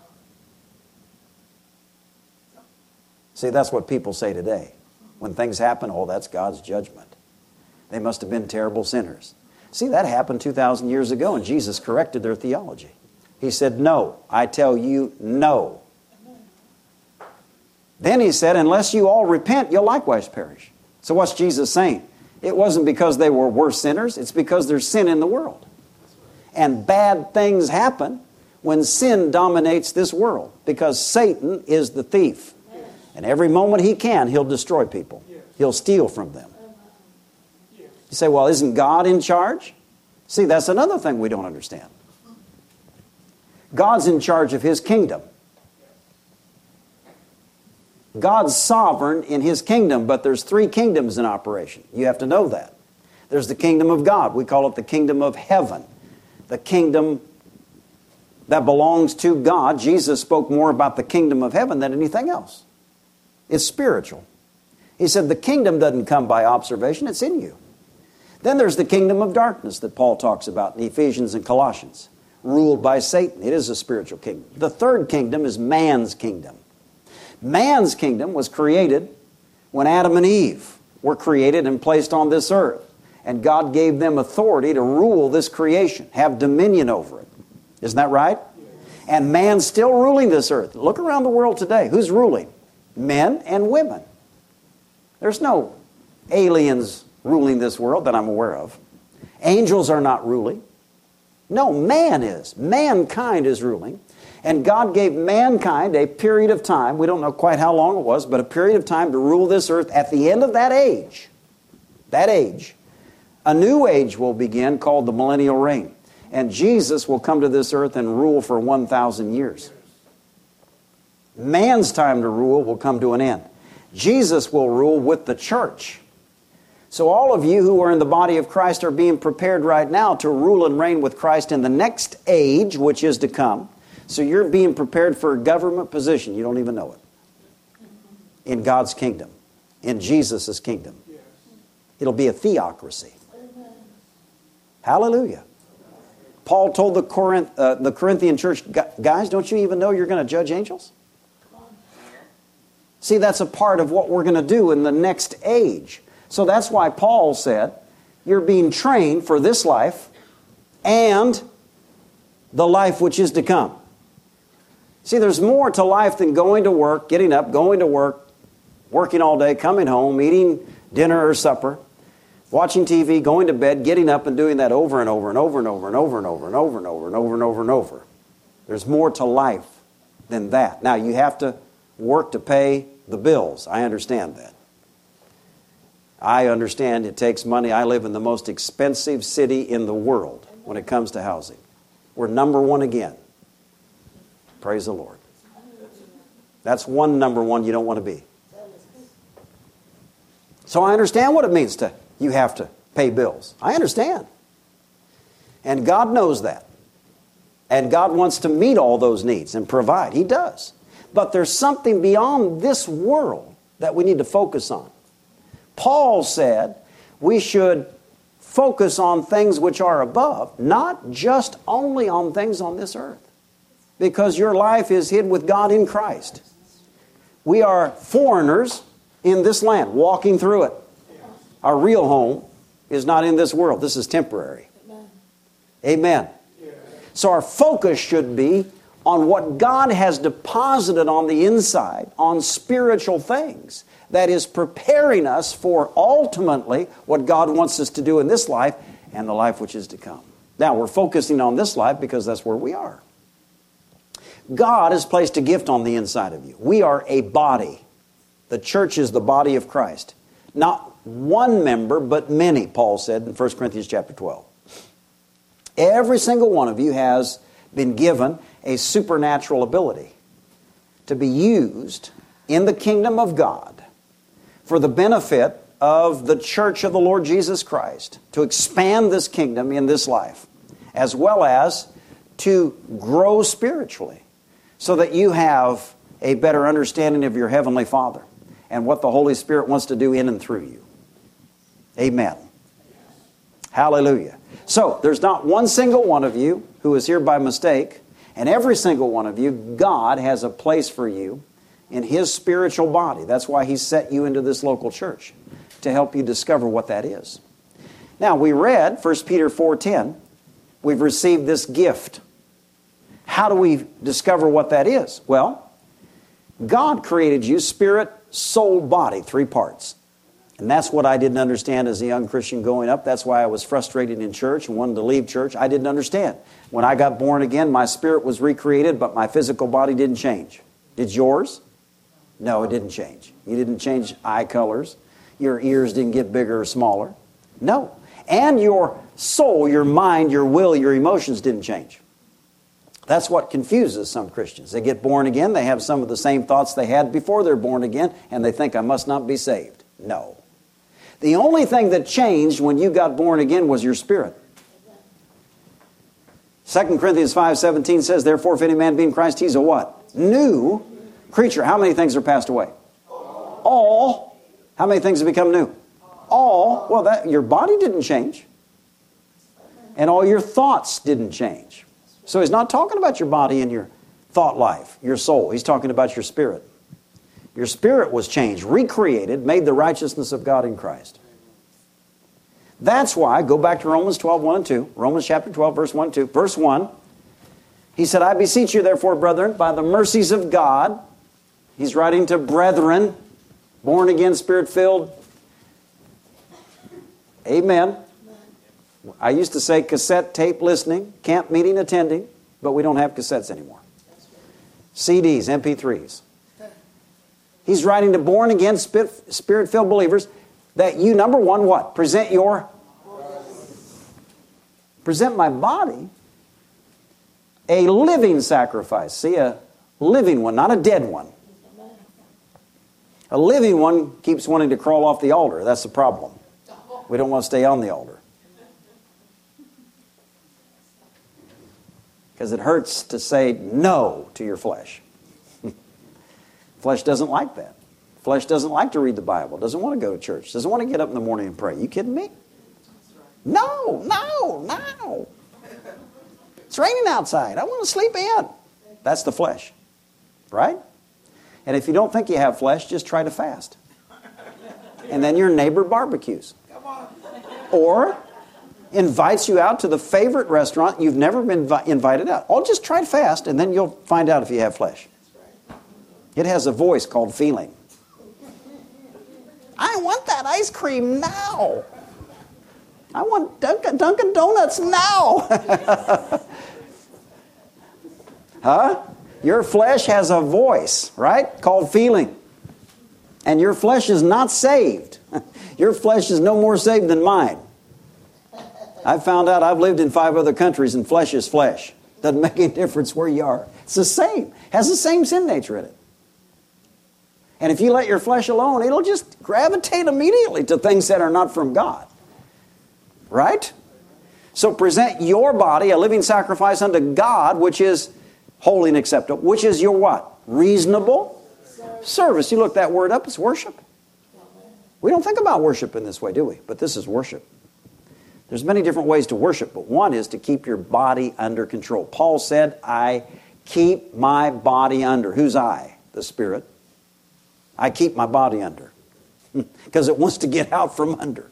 See, that's what people say today. When things happen, oh, that's God's judgment. They must have been terrible sinners. See, that happened two thousand years ago, and Jesus corrected their theology. He said, no, I tell you, no. Then he said, unless you all repent, you'll likewise perish. So what's Jesus saying? It wasn't because they were worse sinners. It's because there's sin in the world. And bad things happen when sin dominates this world, because Satan is the thief. And every moment he can, he'll destroy people. He'll steal from them. You say, well, isn't God in charge? See, that's another thing we don't understand. God's in charge of His kingdom. God's sovereign in His kingdom, but there's three kingdoms in operation. You have to know that. There's the kingdom of God. We call it the kingdom of heaven. The kingdom that belongs to God. Jesus spoke more about the kingdom of heaven than anything else. It's spiritual. He said the kingdom doesn't come by observation, it's in you. Then there's the kingdom of darkness that Paul talks about in Ephesians and Colossians, ruled by Satan. It is a spiritual kingdom. The third kingdom is man's kingdom. Man's kingdom was created when Adam and Eve were created and placed on this earth. And God gave them authority to rule this creation, have dominion over it. Isn't that right? And man's still ruling this earth. Look around the world today. Who's ruling? Men and women. There's no aliens ruling this world that I'm aware of. Angels are not ruling. No, man is. Mankind is ruling. And God gave mankind a period of time, we don't know quite how long it was, but a period of time to rule this earth. At the end of that age, that age, a new age will begin called the millennial reign. And Jesus will come to this earth and rule for one thousand years. Man's time to rule will come to an end. Jesus will rule with the church. So all of you who are in the body of Christ are being prepared right now to rule and reign with Christ in the next age, which is to come. So you're being prepared for a government position. You don't even know it. In God's kingdom. In Jesus' kingdom. It'll be a theocracy. Hallelujah. Paul told the, Corinth, uh, the Corinthian church, guys, don't you even know you're going to judge angels? See, that's a part of what we're going to do in the next age. So that's why Paul said, you're being trained for this life and the life which is to come. See, there's more to life than going to work, getting up, going to work, working all day, coming home, eating dinner or supper, watching T V, going to bed, getting up and doing that over and over and over and over and over and over and over and over and over and over and over. There's more to life than that. Now, you have to work to pay the bills. I understand that. I understand it takes money. I live in the most expensive city in the world when it comes to housing. We're number one again. Praise the Lord. That's one number one you don't want to be. So I understand what it means to, you have to pay bills. I understand. And God knows that. And God wants to meet all those needs and provide. He does. But there's something beyond this world that we need to focus on. Paul said we should focus on things which are above, not just only on things on this earth. Because your life is hid with God in Christ. We are foreigners in this land, walking through it. Our real home is not in this world. This is temporary. Amen. So our focus should be on what God has deposited on the inside, on spiritual things, that is preparing us for ultimately what God wants us to do in this life and the life which is to come. Now, we're focusing on this life because that's where we are. God has placed a gift on the inside of you. We are a body. The church is the body of Christ. Not one member, but many, Paul said in First Corinthians chapter twelve. Every single one of you has been given a supernatural ability to be used in the kingdom of God for the benefit of the church of the Lord Jesus Christ, to expand this kingdom in this life, as well as to grow spiritually, so that you have a better understanding of your Heavenly Father and what the Holy Spirit wants to do in and through you. Amen. Hallelujah. So, there's not one single one of you who is here by mistake, and every single one of you, God has a place for you in His spiritual body. That's why He set you into this local church, to help you discover what that is. Now, we read First Peter four ten, we've received this gift. How do we discover what that is? Well, God created you spirit, soul, body, three parts. And that's what I didn't understand as a young Christian growing up. That's why I was frustrated in church and wanted to leave church. I didn't understand. When I got born again, my spirit was recreated, but my physical body didn't change. Did yours? No, it didn't change. You didn't change eye colors. Your ears didn't get bigger or smaller. No. And your soul, your mind, your will, your emotions didn't change. That's what confuses some Christians. They get born again, they have some of the same thoughts they had before they're born again, and they think, I must not be saved. No. The only thing that changed when you got born again was your spirit. Second Corinthians five seventeen says, therefore, if any man be in Christ, he's a what? New creature. How many things are passed away? All. How many things have become new? All. Well, that your body didn't change. And all your thoughts didn't change. So he's not talking about your body and your thought life, your soul. He's talking about your spirit. Your spirit was changed, recreated, made the righteousness of God in Christ. That's why, go back to Romans twelve, one and two. Romans chapter twelve, verse one and two. Verse one, he said, I beseech you, therefore, brethren, by the mercies of God. He's writing to brethren, born again, spirit-filled. Amen. I used to say cassette tape listening, camp meeting attending, but we don't have cassettes anymore. C Ds, M P threes. He's writing to born again, spirit-filled believers that you, number one, what? Present your... Present my body a living sacrifice. See, a living one, not a dead one. A living one keeps wanting to crawl off the altar. That's the problem. We don't want to stay on the altar. Because it hurts to say no to your flesh. Flesh doesn't like that. Flesh doesn't like to read the Bible. Doesn't want to go to church. Doesn't want to get up in the morning and pray. You kidding me? No, no, no. It's raining outside. I want to sleep in. That's the flesh. Right? And if you don't think you have flesh, just try to fast. And then your neighbor barbecues. Or invites you out to the favorite restaurant you've never been vi- invited out. Or just try to fast, and then you'll find out if you have flesh. It has a voice called feeling. I want that ice cream now. I want Dunkin', Dunkin' Donuts now. Huh? Your flesh has a voice, right? Called feeling. And your flesh is not saved. Your flesh is no more saved than mine. I've found out I've lived in five other countries and flesh is flesh. Doesn't make any difference where you are. It's the same. Has the same sin nature in it. And if you let your flesh alone, it'll just gravitate immediately to things that are not from God. Right? So present your body a living sacrifice unto God, which is holy and acceptable. Which is your what? Reasonable service. service. You look that word up, it's worship. We don't think about worship in this way, do we? But this is worship. There's many different ways to worship, but one is to keep your body under control. Paul said, I keep my body under. Who's I? The Spirit. I keep my body under. Because it wants to get out from under.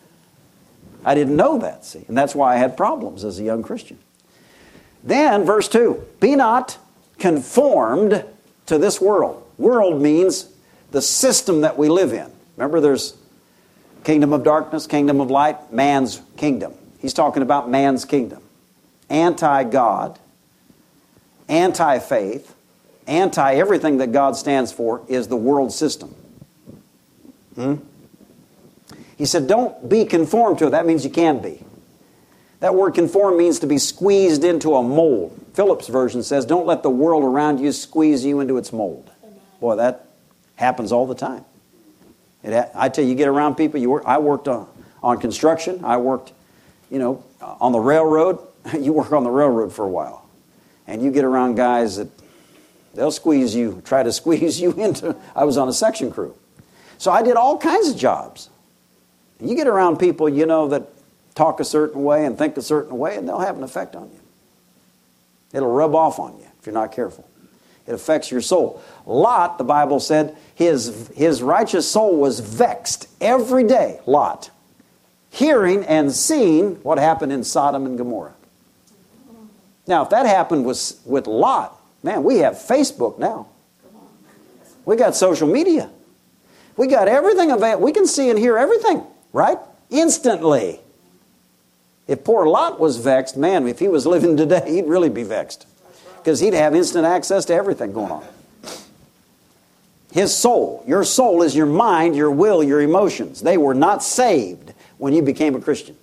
I didn't know that, see. And that's why I had problems as a young Christian. Then, verse two. Be not conformed to this world. World means the system that we live in. Remember, there's kingdom of darkness, kingdom of light, man's kingdom. He's talking about man's kingdom. Anti-God, anti-faith, anti-everything that God stands for is the world system. Hmm? He said, don't be conformed to it. That means you can be. That word conform means to be squeezed into a mold. Phillips' version says, don't let the world around you squeeze you into its mold. Boy, that happens all the time. It ha- I tell you, you get around people. You work, I worked on, on construction. I worked, you know, on the railroad. You work on the railroad for a while. And you get around guys that they'll squeeze you, try to squeeze you into... I was on a section crew. So I did all kinds of jobs. And you get around people, you know, that talk a certain way and think a certain way, and they'll have an effect on you. It'll rub off on you if you're not careful. It affects your soul. Lot, the Bible said, his, his righteous soul was vexed every day, Lot, hearing and seeing what happened in Sodom and Gomorrah. Now, if that happened with, with Lot, man, we have Facebook now. We got social media. We got everything available. We can see and hear everything, right? Instantly. If poor Lot was vexed, man, if he was living today, he'd really be vexed. Because he'd have instant access to everything going on. His soul, your soul is your mind, your will, your emotions. They were not saved when you became a Christian.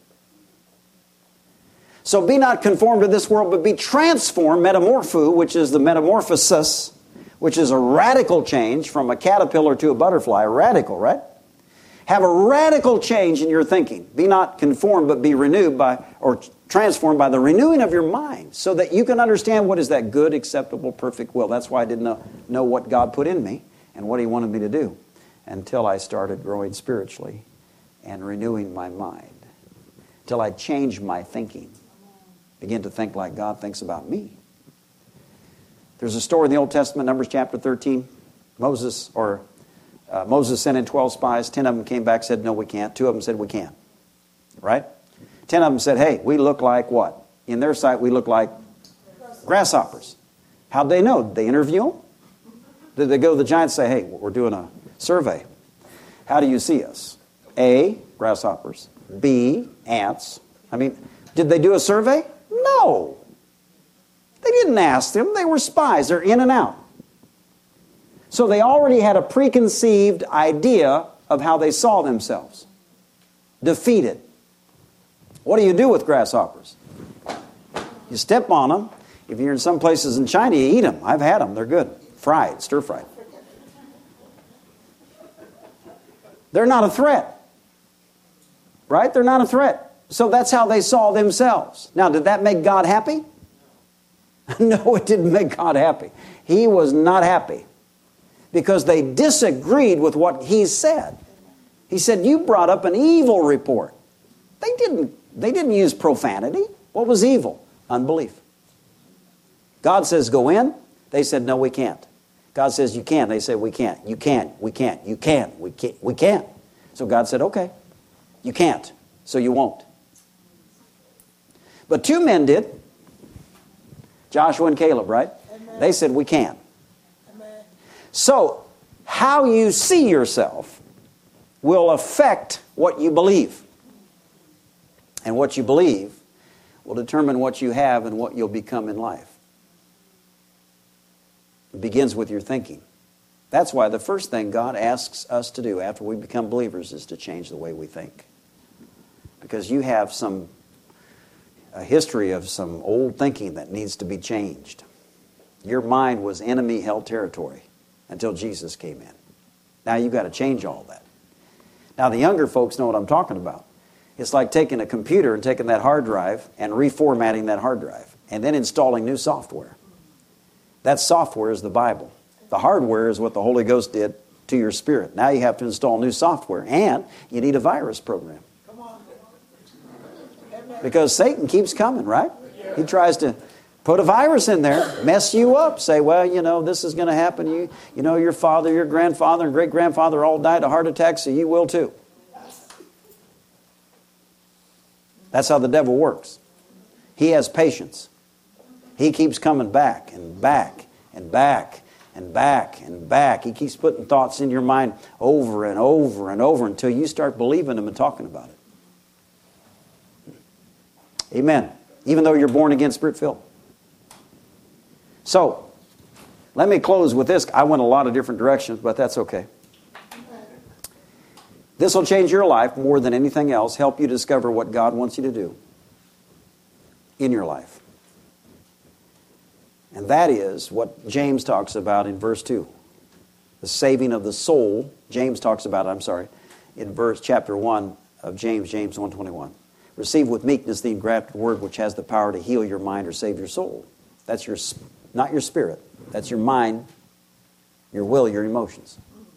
So be not conformed to this world, but be transformed, metamorpho, which is the metamorphosis, which is a radical change from a caterpillar to a butterfly. Radical, right? Have a radical change in your thinking. Be not conformed, but be renewed by, or transformed by the renewing of your mind, so that you can understand what is that good, acceptable, perfect will. That's why I didn't know, know what God put in me and what He wanted me to do until I started growing spiritually and renewing my mind. Until I changed my thinking. Begin to think like God thinks about me. There's a story in the Old Testament, Numbers chapter thirteen. Moses, or uh, Moses sent in twelve spies. Ten of them came back, said, no, we can't. Two of them said, we can. Right? Ten of them said, hey, we look like what? In their sight, we look like grasshoppers. How'd they know? Did they interview them? Did they go to the giants and say, hey, we're doing a survey. How do you see us? A, grasshoppers. B, ants. I mean, did they do a survey? No. They didn't ask them. They were spies. They're in and out. So they already had a preconceived idea of how they saw themselves. Defeated. What do you do with grasshoppers? You step on them. If you're in some places in China, you eat them. I've had them. They're good. Fried, stir-fried. They're not a threat. Right? They're not a threat. So that's how they saw themselves. Now, did that make God happy? No, it didn't make God happy. He was not happy because they disagreed with what He said. He said, you brought up an evil report. They didn't, they didn't use profanity. What was evil? Unbelief. God says, go in. They said, no, we can't. God says, you can. They said, we can't. You can't. We can't. You can. We can't. We can't. So God said, okay, you can't. So you won't. But two men did. Joshua and Caleb, right? Amen. They said, we can. Amen. So, how you see yourself will affect what you believe. And what you believe will determine what you have and what you'll become in life. It begins with your thinking. That's why the first thing God asks us to do after we become believers is to change the way we think. Because you have some a history of some old thinking that needs to be changed. Your mind was enemy-held territory until Jesus came in. Now you've got to change all that. Now the younger folks know what I'm talking about. It's like taking a computer and taking that hard drive and reformatting that hard drive and then installing new software. That software is the Bible. The hardware is what the Holy Ghost did to your spirit. Now you have to install new software and you need a virus program. Because Satan keeps coming, right? He tries to put a virus in there, mess you up, say, well, you know, this is going to happen. You, you know, your father, your grandfather, and great-grandfather all died of heart attacks, so you will too. That's how the devil works. He has patience. He keeps coming back and back and back and back and back. He keeps putting thoughts in your mind over and over and over until you start believing them and talking about it. Amen. Even though you're born again, Spirit-filled. So, let me close with this. I went a lot of different directions, but that's okay. This will change your life more than anything else, help you discover what God wants you to do in your life. And that is what James talks about in verse two. The saving of the soul. James talks about it, I'm sorry, in verse chapter one of James, James one twenty-one. Receive with meekness the engrafted word which has the power to heal your mind or save your soul. That's your, not your spirit. That's your mind, your will, your emotions.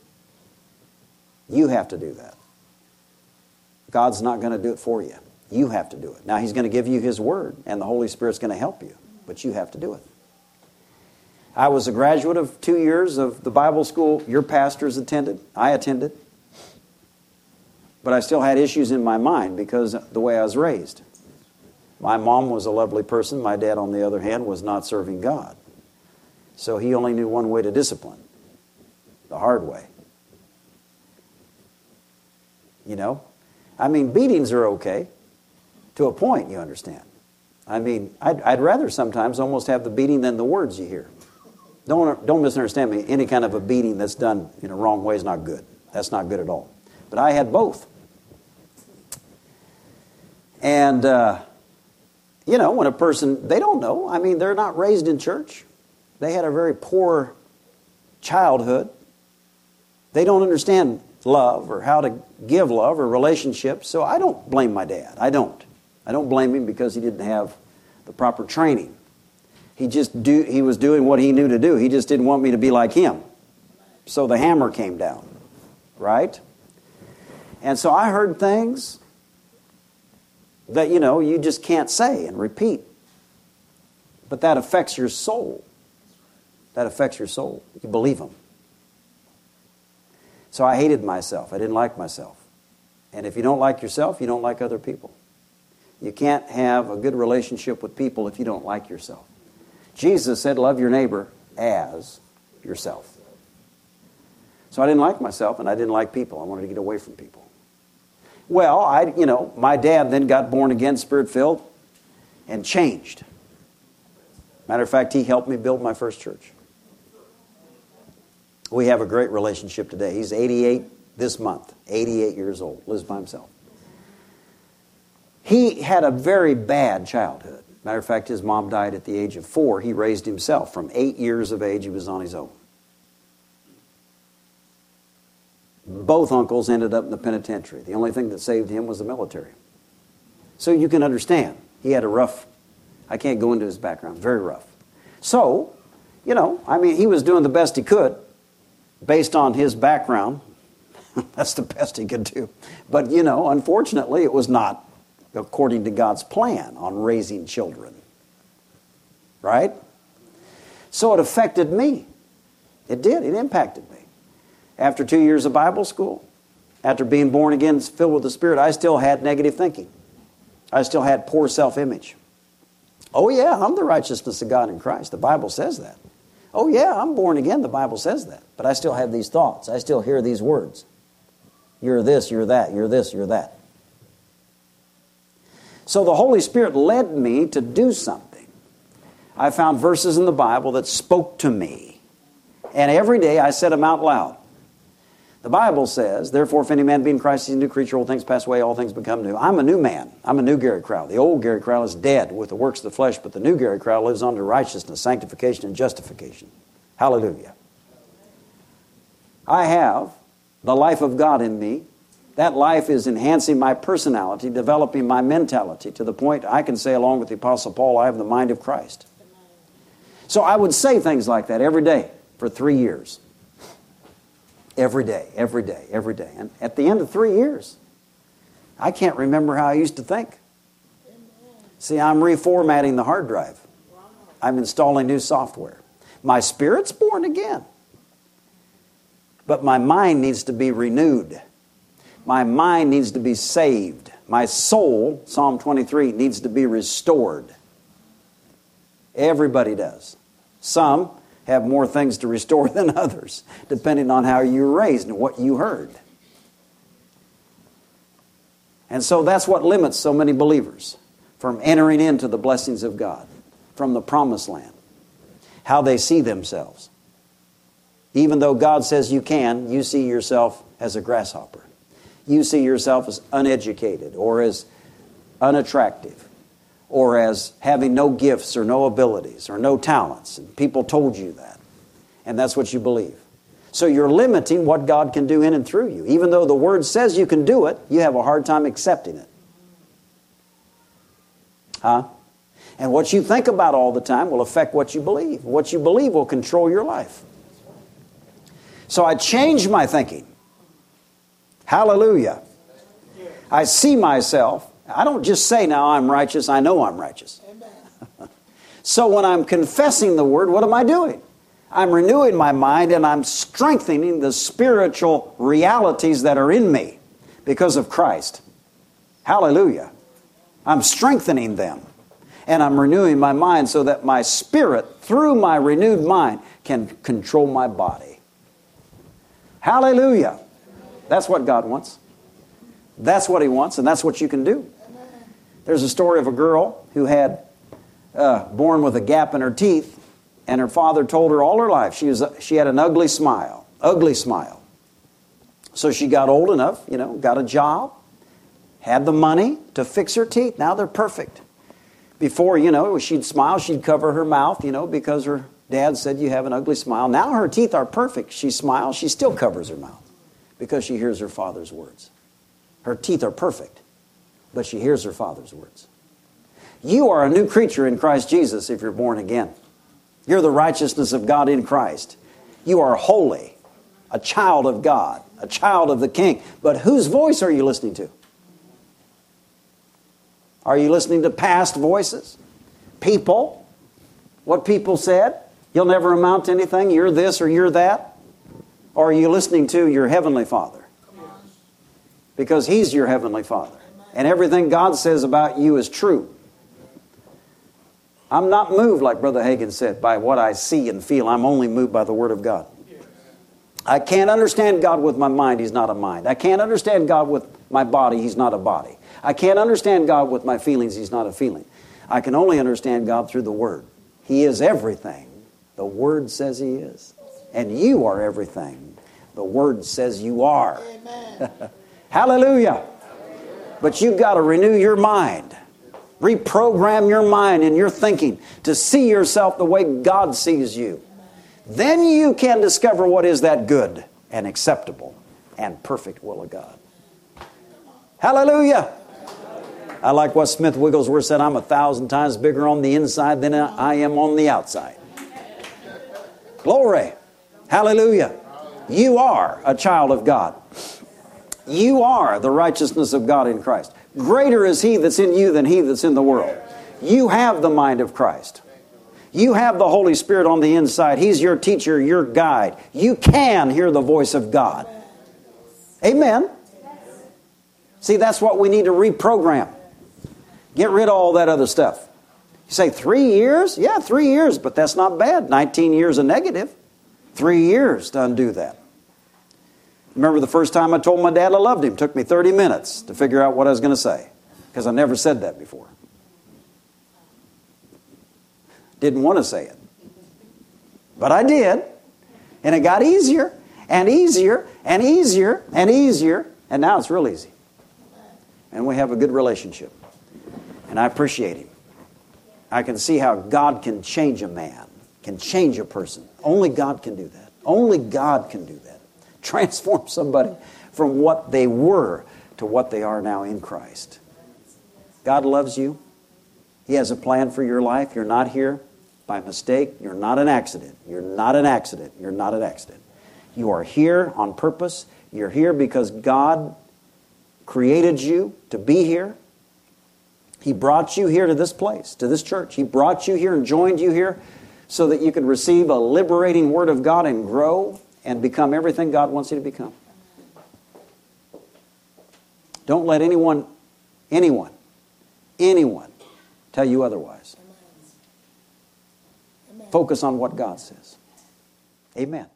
You have to do that. God's not going to do it for you. You have to do it. Now He's going to give you His word and the Holy Spirit's going to help you. But you have to do it. I was a graduate of two years of the Bible school your pastors attended. I attended. But I still had issues in my mind because of the way I was raised. My mom was a lovely person. My dad, on the other hand, was not serving God. So he only knew one way to discipline. The hard way. You know? I mean, beatings are okay to a point, you understand. I mean, I'd, I'd rather sometimes almost have the beating than the words you hear. Don't, don't misunderstand me. Any kind of a beating that's done in a wrong way is not good. That's not good at all. But I had both. And, uh, you know, when a person, they don't know. I mean, they're not raised in church. They had a very poor childhood. They don't understand love or how to give love or relationships. So I don't blame my dad. I don't. I don't blame him because he didn't have the proper training. He just do, he was doing what he knew to do. He just didn't want me to be like him. So the hammer came down, right? And so I heard things that, you know, you just can't say and repeat. But that affects your soul. That affects your soul. You believe them. So I hated myself. I didn't like myself. And if you don't like yourself, you don't like other people. You can't have a good relationship with people if you don't like yourself. Jesus said, love your neighbor as yourself. So I didn't like myself and I didn't like people. I wanted to get away from people. Well, I, you know, my dad then got born again, Spirit-filled, and changed. Matter of fact, he helped me build my first church. We have a great relationship today. He's eighty-eight this month, eighty-eight years old, lives by himself. He had a very bad childhood. Matter of fact, his mom died at the age of four. He raised himself. From eight years of age, he was on his own. Both uncles ended up in the penitentiary. The only thing that saved him was the military. So you can understand, he had a rough, I can't go into his background, very rough. So, you know, I mean, he was doing the best he could based on his background. That's the best he could do. But, you know, unfortunately, it was not according to God's plan on raising children. Right? So it affected me. It did. It impacted me. After two years of Bible school, after being born again, filled with the Spirit, I still had negative thinking. I still had poor self-image. Oh yeah, I'm the righteousness of God in Christ. The Bible says that. Oh yeah, I'm born again. The Bible says that. But I still have these thoughts. I still hear these words. You're this, you're that, you're this, you're that. So the Holy Spirit led me to do something. I found verses in the Bible that spoke to me. And every day I said them out loud. The Bible says, therefore, if any man be in Christ, he's a new creature, old things pass away, all things become new. I'm a new man. I'm a new Gary Crowell. The old Gary Crowell is dead with the works of the flesh, but the new Gary Crowell lives under righteousness, sanctification, and justification. Hallelujah. I have the life of God in me. That life is enhancing my personality, developing my mentality to the point I can say, along with the Apostle Paul, I have the mind of Christ. So I would say things like that every day for three years. Every day, every day, every day. And at the end of three years, I can't remember how I used to think. See, I'm reformatting the hard drive. I'm installing new software. My spirit's born again. But my mind needs to be renewed. My mind needs to be saved. My soul, Psalm twenty-three, needs to be restored. Everybody does. Some have more things to restore than others, depending on how you were raised and what you heard. And so that's what limits so many believers from entering into the blessings of God, from the promised land, how they see themselves. Even though God says you can, you see yourself as a grasshopper. You see yourself as uneducated or as unattractive, or as having no gifts or no abilities or no talents. And people told you that. And that's what you believe. So you're limiting what God can do in and through you. Even though the Word says you can do it, you have a hard time accepting it. Huh? And what you think about all the time will affect what you believe. What you believe will control your life. So I changed my thinking. Hallelujah. I see myself. I don't just say, now I'm righteous, I know I'm righteous. So when I'm confessing the Word, what am I doing? I'm renewing my mind and I'm strengthening the spiritual realities that are in me because of Christ. Hallelujah. I'm strengthening them. And I'm renewing my mind so that my spirit, through my renewed mind, can control my body. Hallelujah. That's what God wants. That's what He wants, and that's what you can do. There's a story of a girl who had uh, born with a gap in her teeth, and her father told her all her life she was she had an ugly smile, ugly smile. So she got old enough, you know, got a job, had the money to fix her teeth. Now they're perfect. Before, you know, she'd smile, she'd cover her mouth, you know, because her dad said you have an ugly smile. Now her teeth are perfect. She smiles, she still covers her mouth because she hears her father's words. Her teeth are perfect, but she hears her father's words. You are a new creature in Christ Jesus if you're born again. You're the righteousness of God in Christ. You are holy, a child of God, a child of the King. But whose voice are you listening to? Are you listening to past voices? People? What people said? You'll never amount to anything. You're this or you're that. Or are you listening to your Heavenly Father? Because He's your Heavenly Father. And everything God says about you is true. I'm not moved, like Brother Hagin said, by what I see and feel. I'm only moved by the Word of God. I can't understand God with my mind. He's not a mind. I can't understand God with my body. He's not a body. I can't understand God with my feelings. He's not a feeling. I can only understand God through the Word. He is everything the Word says He is. And you are everything the Word says you are. Hallelujah. But you've got to renew your mind. Reprogram your mind and your thinking to see yourself the way God sees you. Then you can discover what is that good and acceptable and perfect will of God. Hallelujah. I like what Smith Wigglesworth said, I'm a thousand times bigger on the inside than I am on the outside. Glory. Hallelujah. You are a child of God. You are the righteousness of God in Christ. Greater is He that's in you than he that's in the world. You have the mind of Christ. You have the Holy Spirit on the inside. He's your teacher, your guide. You can hear the voice of God. Amen. See, that's what we need to reprogram. Get rid of all that other stuff. You say, three years? Yeah, three years, but that's not bad. nineteen years a negative. Three years to undo that. Remember the first time I told my dad I loved him. It took me thirty minutes to figure out what I was going to say. Because I never said that before. Didn't want to say it. But I did. And it got easier and easier and easier and easier. And now it's real easy. And we have a good relationship. And I appreciate him. I can see how God can change a man, can change a person. Only God can do that. Only God can do that. Transform somebody from what they were to what they are now in Christ. God loves you. He has a plan for your life. You're not here by mistake. You're not an accident. You're not an accident. You're not an accident. You are here on purpose. You're here because God created you to be here. He brought you here to this place, to this church. He brought you here and joined you here so that you could receive a liberating Word of God and grow and become everything God wants you to become. Don't let anyone, anyone, anyone tell you otherwise. Focus on what God says. Amen.